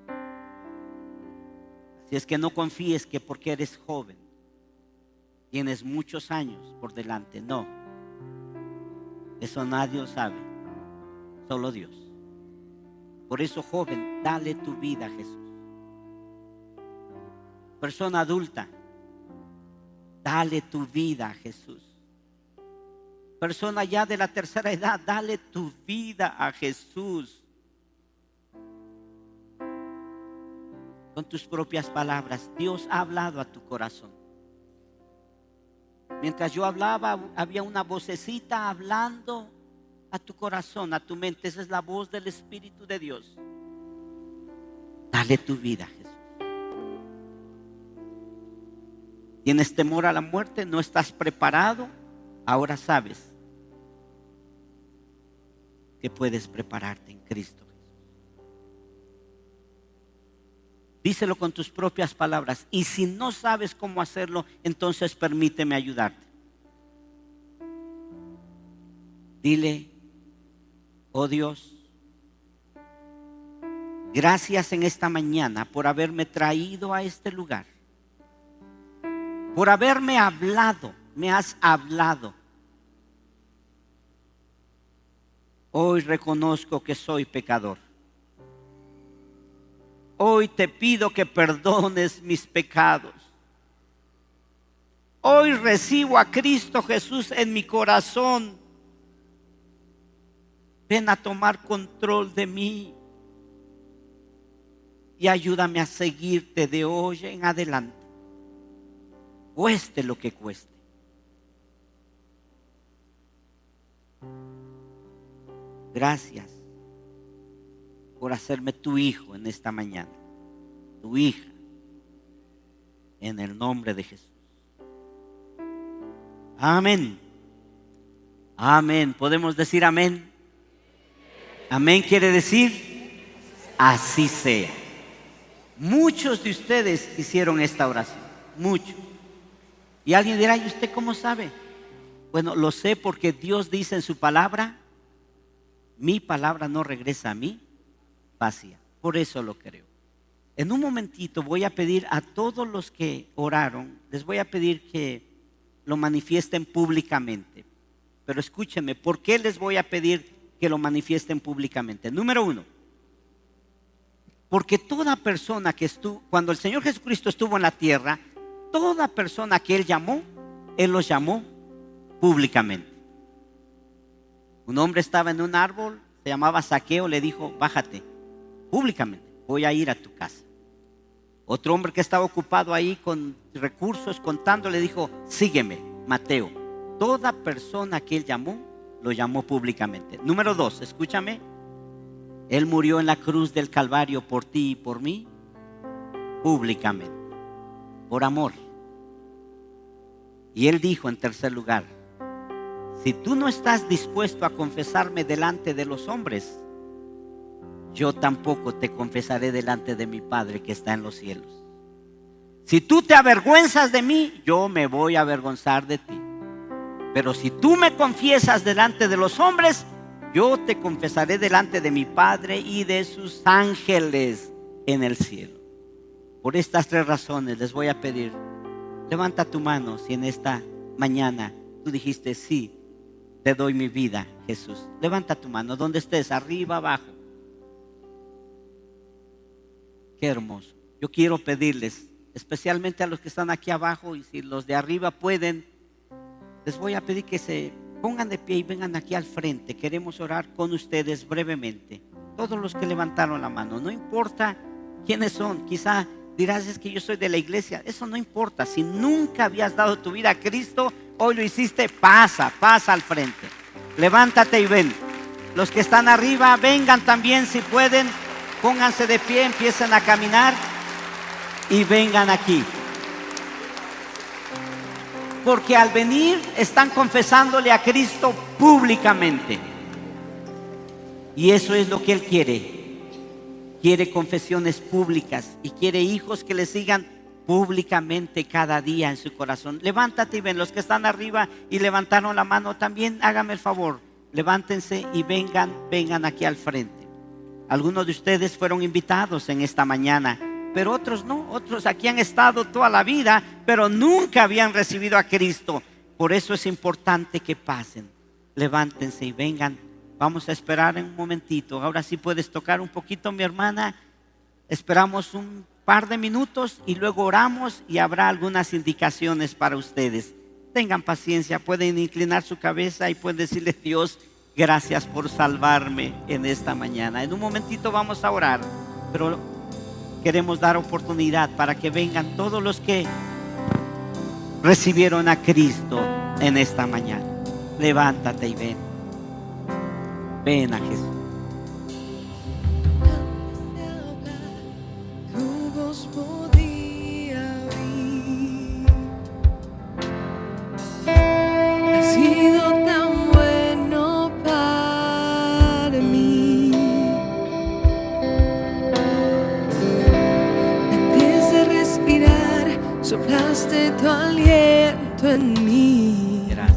Así es que no confíes que porque eres joven tienes muchos años por delante. No, eso nadie lo sabe, solo Dios. Por eso, joven, dale tu vida a Jesús. Persona adulta, dale tu vida a Jesús. Persona ya de la tercera edad, dale tu vida a Jesús. Con tus propias palabras, Dios ha hablado a tu corazón. Mientras yo hablaba, había una vocecita hablando a tu corazón, a tu mente. Esa es la voz del Espíritu de Dios. Dale tu vida a Jesús. ¿Tienes temor a la muerte? ¿No estás preparado? Ahora sabes que puedes prepararte en Cristo Jesús. Díselo con tus propias palabras. Y si no sabes cómo hacerlo, entonces permíteme ayudarte. Dile, oh Dios, gracias en esta mañana por haberme traído a este lugar. Por haberme hablado, me has hablado. Hoy reconozco que soy pecador. Hoy te pido que perdones mis pecados. Hoy recibo a Cristo Jesús en mi corazón. Ven a tomar control de mí y ayúdame a seguirte de hoy en adelante, cueste lo que cueste. gracias por hacerme tu hijo en esta mañana, tu hija, en el nombre de Jesús. Amén. Amén. ¿Podemos decir amén? Amén quiere decir así sea. Muchos de ustedes hicieron esta oración, muchos. Y alguien dirá, ¿y usted cómo sabe? Bueno, lo sé porque Dios dice en su palabra, mi palabra no regresa a mí vacía. Por eso lo creo. En un momentito voy a pedir a todos los que oraron, les voy a pedir que lo manifiesten públicamente. Pero escúchenme, ¿por qué les voy a pedir que lo manifiesten públicamente? Número uno, porque toda persona que estuvo, cuando el Señor Jesucristo estuvo en la tierra, toda persona que Él llamó, Él los llamó públicamente. Un hombre estaba en un árbol, se llamaba Zaqueo, le dijo, bájate, públicamente, voy a ir a tu casa. Otro hombre que estaba ocupado ahí con recursos, contando, le dijo, sígueme, Mateo. Toda persona que Él llamó, lo llamó públicamente. Número dos, escúchame, Él murió en la cruz del Calvario por ti y por mí, públicamente, por amor. Y Él dijo en tercer lugar, si tú no estás dispuesto a confesarme delante de los hombres, yo tampoco te confesaré delante de mi Padre que está en los cielos. Si tú te avergüenzas de mí, yo me voy a avergonzar de ti. Pero si tú me confiesas delante de los hombres, yo te confesaré delante de mi Padre y de sus ángeles en el cielo. Por estas tres razones les voy a pedir, levanta tu mano si en esta mañana tú dijiste, sí, te doy mi vida, Jesús. Levanta tu mano, donde estés, arriba, abajo. Qué hermoso. Yo quiero pedirles, especialmente a los que están aquí abajo, y si los de arriba pueden, les voy a pedir que se pongan de pie y vengan aquí al frente. Queremos orar con ustedes brevemente. Todos los que levantaron la mano, no importa quiénes son. Quizá dirás, es que yo soy de la iglesia. Eso no importa. Si nunca habías dado tu vida a Cristo, hoy lo hiciste, pasa, pasa al frente. Levántate y ven. Los que están arriba, vengan también si pueden. Pónganse de pie, empiecen a caminar y vengan aquí. Porque al venir están confesándole a Cristo públicamente. Y eso es lo que Él quiere. Quiere confesiones públicas y quiere hijos que le sigan públicamente cada día en su corazón. Levántate y ven. Los que están arriba y levantaron la mano también, háganme el favor. Levántense y vengan, vengan aquí al frente. Algunos de ustedes fueron invitados en esta mañana, pero otros no. Otros aquí han estado toda la vida, pero nunca habían recibido a Cristo. Por eso es importante que pasen. Levántense y vengan. Vamos a esperar en un momentito. Ahora sí puedes tocar un poquito, mi hermana. Esperamos un par de minutos y luego oramos y habrá algunas indicaciones para ustedes. Tengan paciencia, pueden inclinar su cabeza y pueden decirle, Dios, gracias por salvarme en esta mañana. En un momentito vamos a orar, pero queremos dar oportunidad para que vengan todos los que recibieron a Cristo en esta mañana. Levántate y ven. Ven a Jesús. Tu voz podía oír. Has sido tan bueno para mí. Antes de respirar, soplaste tu aliento en mí. Gracias.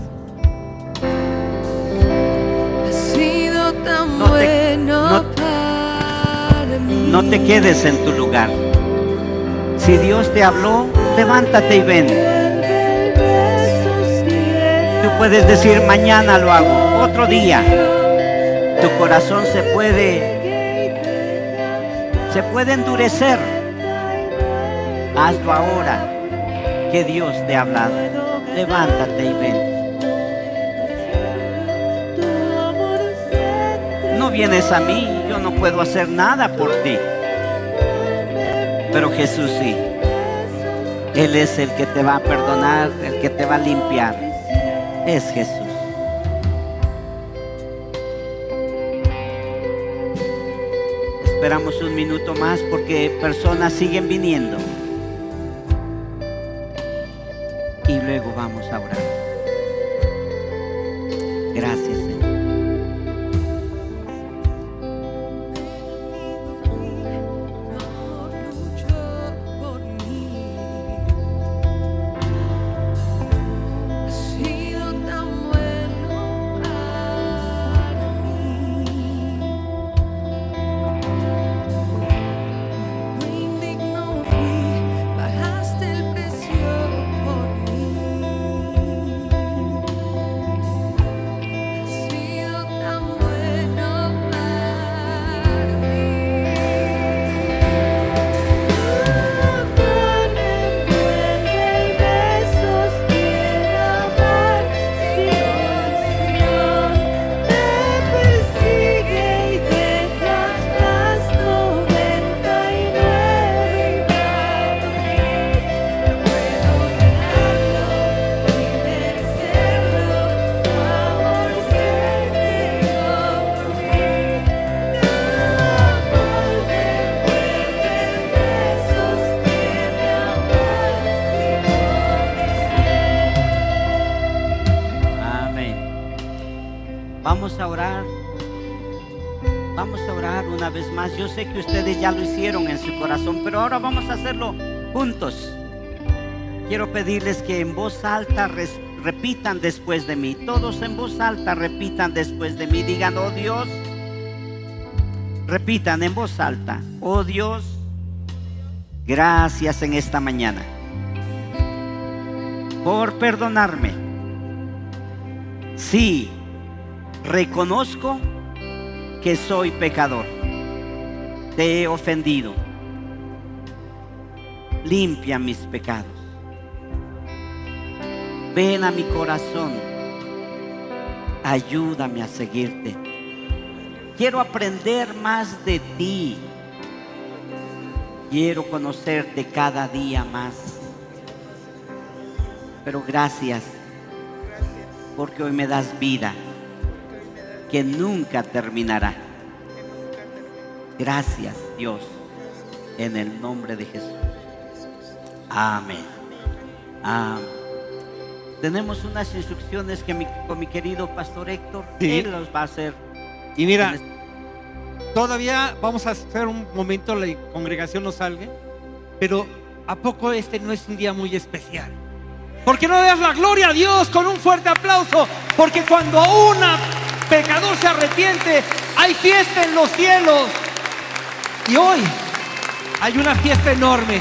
Tan No te, bueno no, para mí. no te quedes en tu lugar. Si Dios te habló, levántate y ven. Tú puedes decir, mañana lo hago, otro día. Tu corazón se puede se puede endurecer. Hazlo ahora que Dios te ha hablado. Levántate y ven. No vienes a mí, yo no puedo hacer nada por ti. Pero Jesús sí. Él es el que te va a perdonar, el que te va a limpiar. Es Jesús. Esperamos un minuto más porque personas siguen viniendo. Y luego vamos a orar. Gracias, Señor. Vamos a orar. Vamos a orar una vez más. Yo sé que ustedes ya lo hicieron en su corazón, pero ahora vamos a hacerlo juntos. Quiero pedirles que en voz alta res, repitan después de mí. Todos en voz alta repitan después de mí. Digan: oh Dios. Repitan en voz alta: oh Dios, gracias en esta mañana por perdonarme. Sí, reconozco que soy pecador. Te he ofendido. Limpia mis pecados. Ven a mi corazón. Ayúdame a seguirte. Quiero aprender más de ti. Quiero conocerte cada día más. Pero gracias, porque hoy me das vida que nunca terminará. Gracias, Dios, en el nombre de Jesús. Amén. Amén. Tenemos unas instrucciones que mi, con mi querido pastor Héctor, sí, él los va a hacer. Y mira, todavía vamos a hacer un momento, la congregación no salga, pero ¿a poco este no es un día muy especial? ¿Por qué no le das la gloria a Dios con un fuerte aplauso? Porque cuando un pecador se arrepiente, hay fiesta en los cielos. Y hoy hay una fiesta enorme.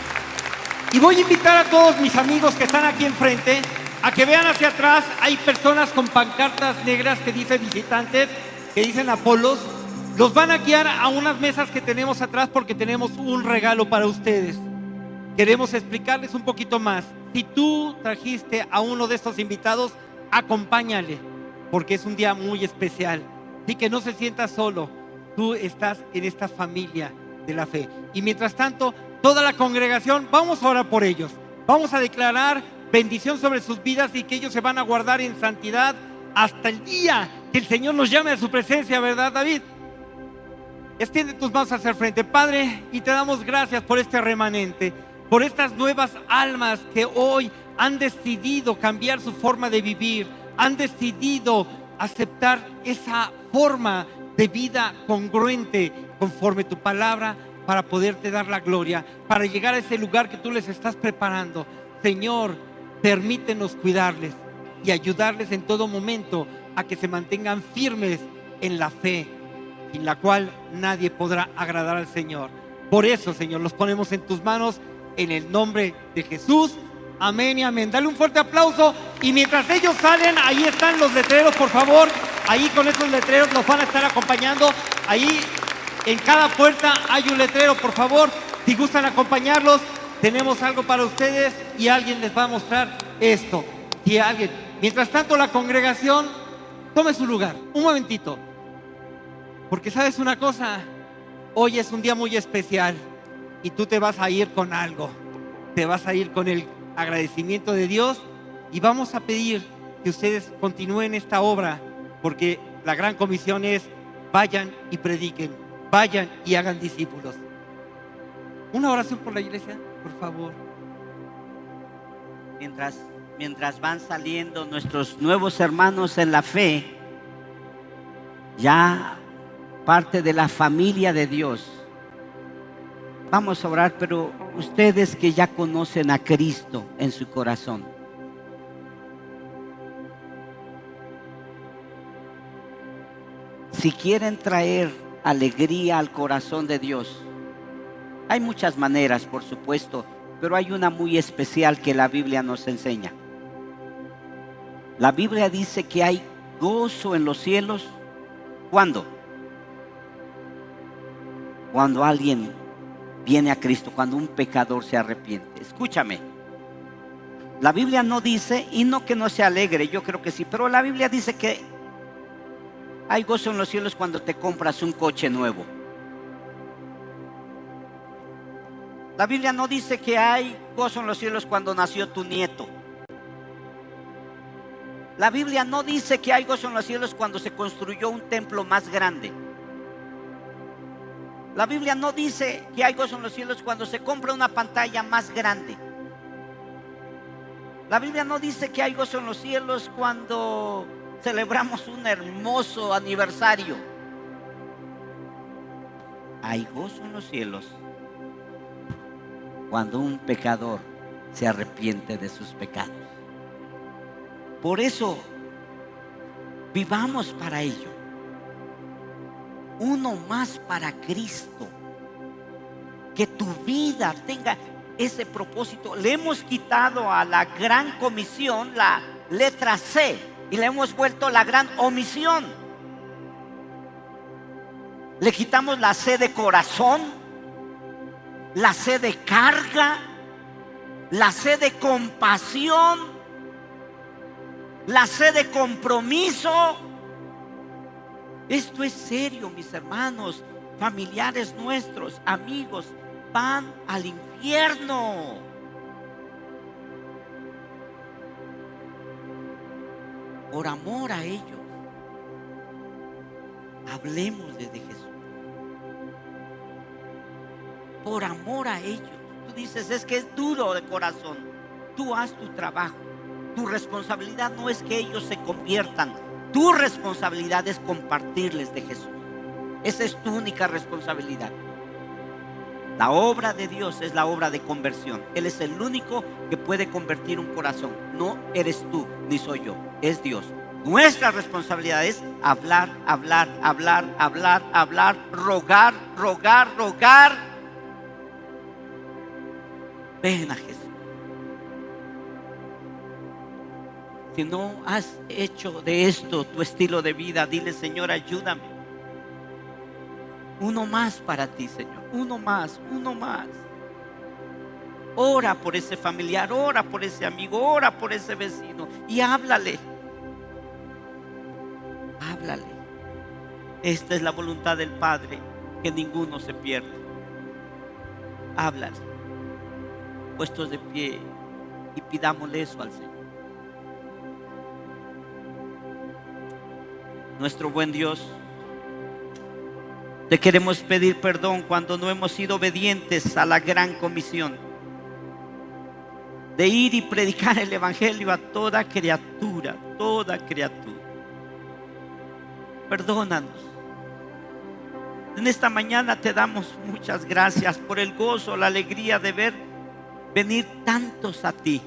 Y voy a invitar a todos mis amigos que están aquí enfrente a que vean hacia atrás. Hay personas con pancartas negras que dicen visitantes, que dicen Apolos. Los van a guiar a unas mesas que tenemos atrás porque tenemos un regalo para ustedes. Queremos explicarles un poquito más. Si tú trajiste a uno de estos invitados, acompáñale, porque es un día muy especial. Así que no se sienta solo. Tú estás en esta familia de la fe. Y mientras tanto, toda la congregación, vamos a orar por ellos. Vamos a declarar bendición sobre sus vidas y que ellos se van a guardar en santidad hasta el día que el Señor nos llame a su presencia, ¿verdad, David? Extiende tus manos hacia el frente, Padre, y te damos gracias por este remanente, por estas nuevas almas que hoy han decidido cambiar su forma de vivir, han decidido aceptar esa forma de vida congruente conforme tu palabra, para poderte dar la gloria, para llegar a ese lugar que tú les estás preparando. Señor, permítenos cuidarles y ayudarles en todo momento a que se mantengan firmes en la fe, sin la cual nadie podrá agradar al Señor. Por eso, Señor, los ponemos en tus manos en el nombre de Jesús. Amén y amén. Dale un fuerte aplauso. Y mientras ellos salen, ahí están los letreros, por favor. Ahí con esos letreros los van a estar acompañando. Ahí en cada puerta hay un letrero, por favor. Si gustan acompañarlos, tenemos algo para ustedes y alguien les va a mostrar esto. Si alguien, mientras tanto, la congregación tome su lugar. Un momentito. Porque sabes una cosa, hoy es un día muy especial y tú te vas a ir con algo. Te vas a ir con el agradecimiento de Dios y vamos a pedir que ustedes continúen esta obra, porque la gran comisión es: vayan y prediquen. vayan y hagan discípulos. Una oración por la iglesia, por favor. Mientras, mientras van saliendo nuestros nuevos hermanos en la fe, ya parte de la familia de Dios, vamos a orar, pero ustedes que ya conocen a Cristo en su corazón, si quieren traer alegría al corazón de Dios, hay muchas maneras, por supuesto, pero hay una muy especial que la Biblia nos enseña. La Biblia dice que hay gozo en los cielos. ¿Cuándo? Cuando alguien viene a Cristo, cuando un pecador se arrepiente. Escúchame. La Biblia no dice, y no que no se alegre, yo creo que sí, pero la Biblia dice que hay gozo en los cielos cuando te compras un coche nuevo. La Biblia no dice que hay gozo en los cielos cuando nació tu nieto. La Biblia no dice que hay gozo en los cielos cuando se construyó un templo más grande. La Biblia no dice que hay gozo en los cielos cuando se compra una pantalla más grande. La Biblia no dice que hay gozo en los cielos cuando celebramos un hermoso aniversario. Hay gozo en los cielos cuando un pecador se arrepiente de sus pecados. Por eso, vivamos para ello. Uno más para Cristo. Que tu vida tenga ese propósito. Le hemos quitado a la gran comisión la letra C y le hemos vuelto la gran omisión. Le quitamos la C de corazón, la C de carga, la C de compasión, la C de compromiso. Esto es serio, mis hermanos. Familiares nuestros, amigos, van al infierno. Por amor a ellos, hablemosles de Jesús. Por amor a ellos. Tú dices, es que es duro de corazón. Tú haz tu trabajo. Tu responsabilidad no es que ellos se conviertan. Tu responsabilidad es compartirles de Jesús. Esa es tu única responsabilidad. La obra de Dios es la obra de conversión. Él es el único que puede convertir un corazón. No eres tú, ni soy yo. Es Dios. Nuestra responsabilidad es hablar, hablar, hablar, hablar, hablar, rogar, rogar, rogar. Ven a Jesús. Si no has hecho de esto tu estilo de vida, dile, Señor, ayúdame. Uno más para ti, Señor. Uno más, uno más. Ora por ese familiar, ora por ese amigo, ora por ese vecino y háblale. Háblale. Esta es la voluntad del Padre, que ninguno se pierda. Háblale. Puestos de pie y pidámosle eso al Señor. Nuestro buen Dios, te queremos pedir perdón cuando no hemos sido obedientes a la gran comisión de ir y predicar el evangelio a toda criatura, toda criatura. Perdónanos. En esta mañana te damos muchas gracias por el gozo, la alegría de ver venir tantos a ti.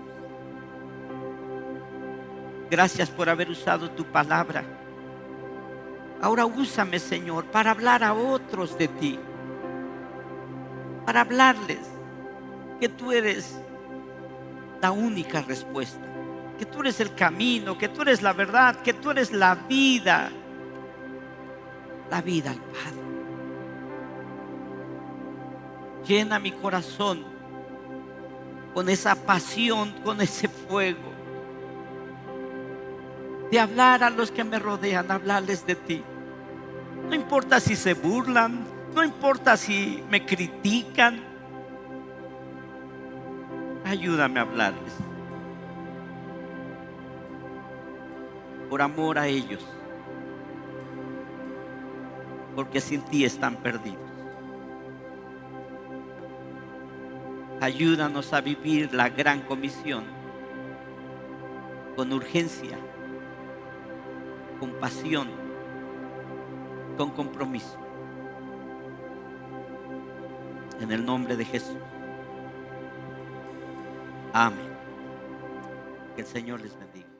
Gracias por haber usado tu palabra. Ahora úsame, Señor, para hablar a otros de ti, para hablarles que tú eres la única respuesta, que tú eres el camino, que tú eres la verdad, que tú eres la vida, la vida al Padre. Llena mi corazón con esa pasión, con ese fuego de hablar a los que me rodean, hablarles de ti. No importa si se burlan, no importa si me critican. Ayúdame a hablarles. Por amor a ellos. porque sin ti están perdidos. Ayúdanos a vivir la gran comisión con urgencia, con pasión, con compromiso. En el nombre de Jesús. Amén. Que el Señor les bendiga.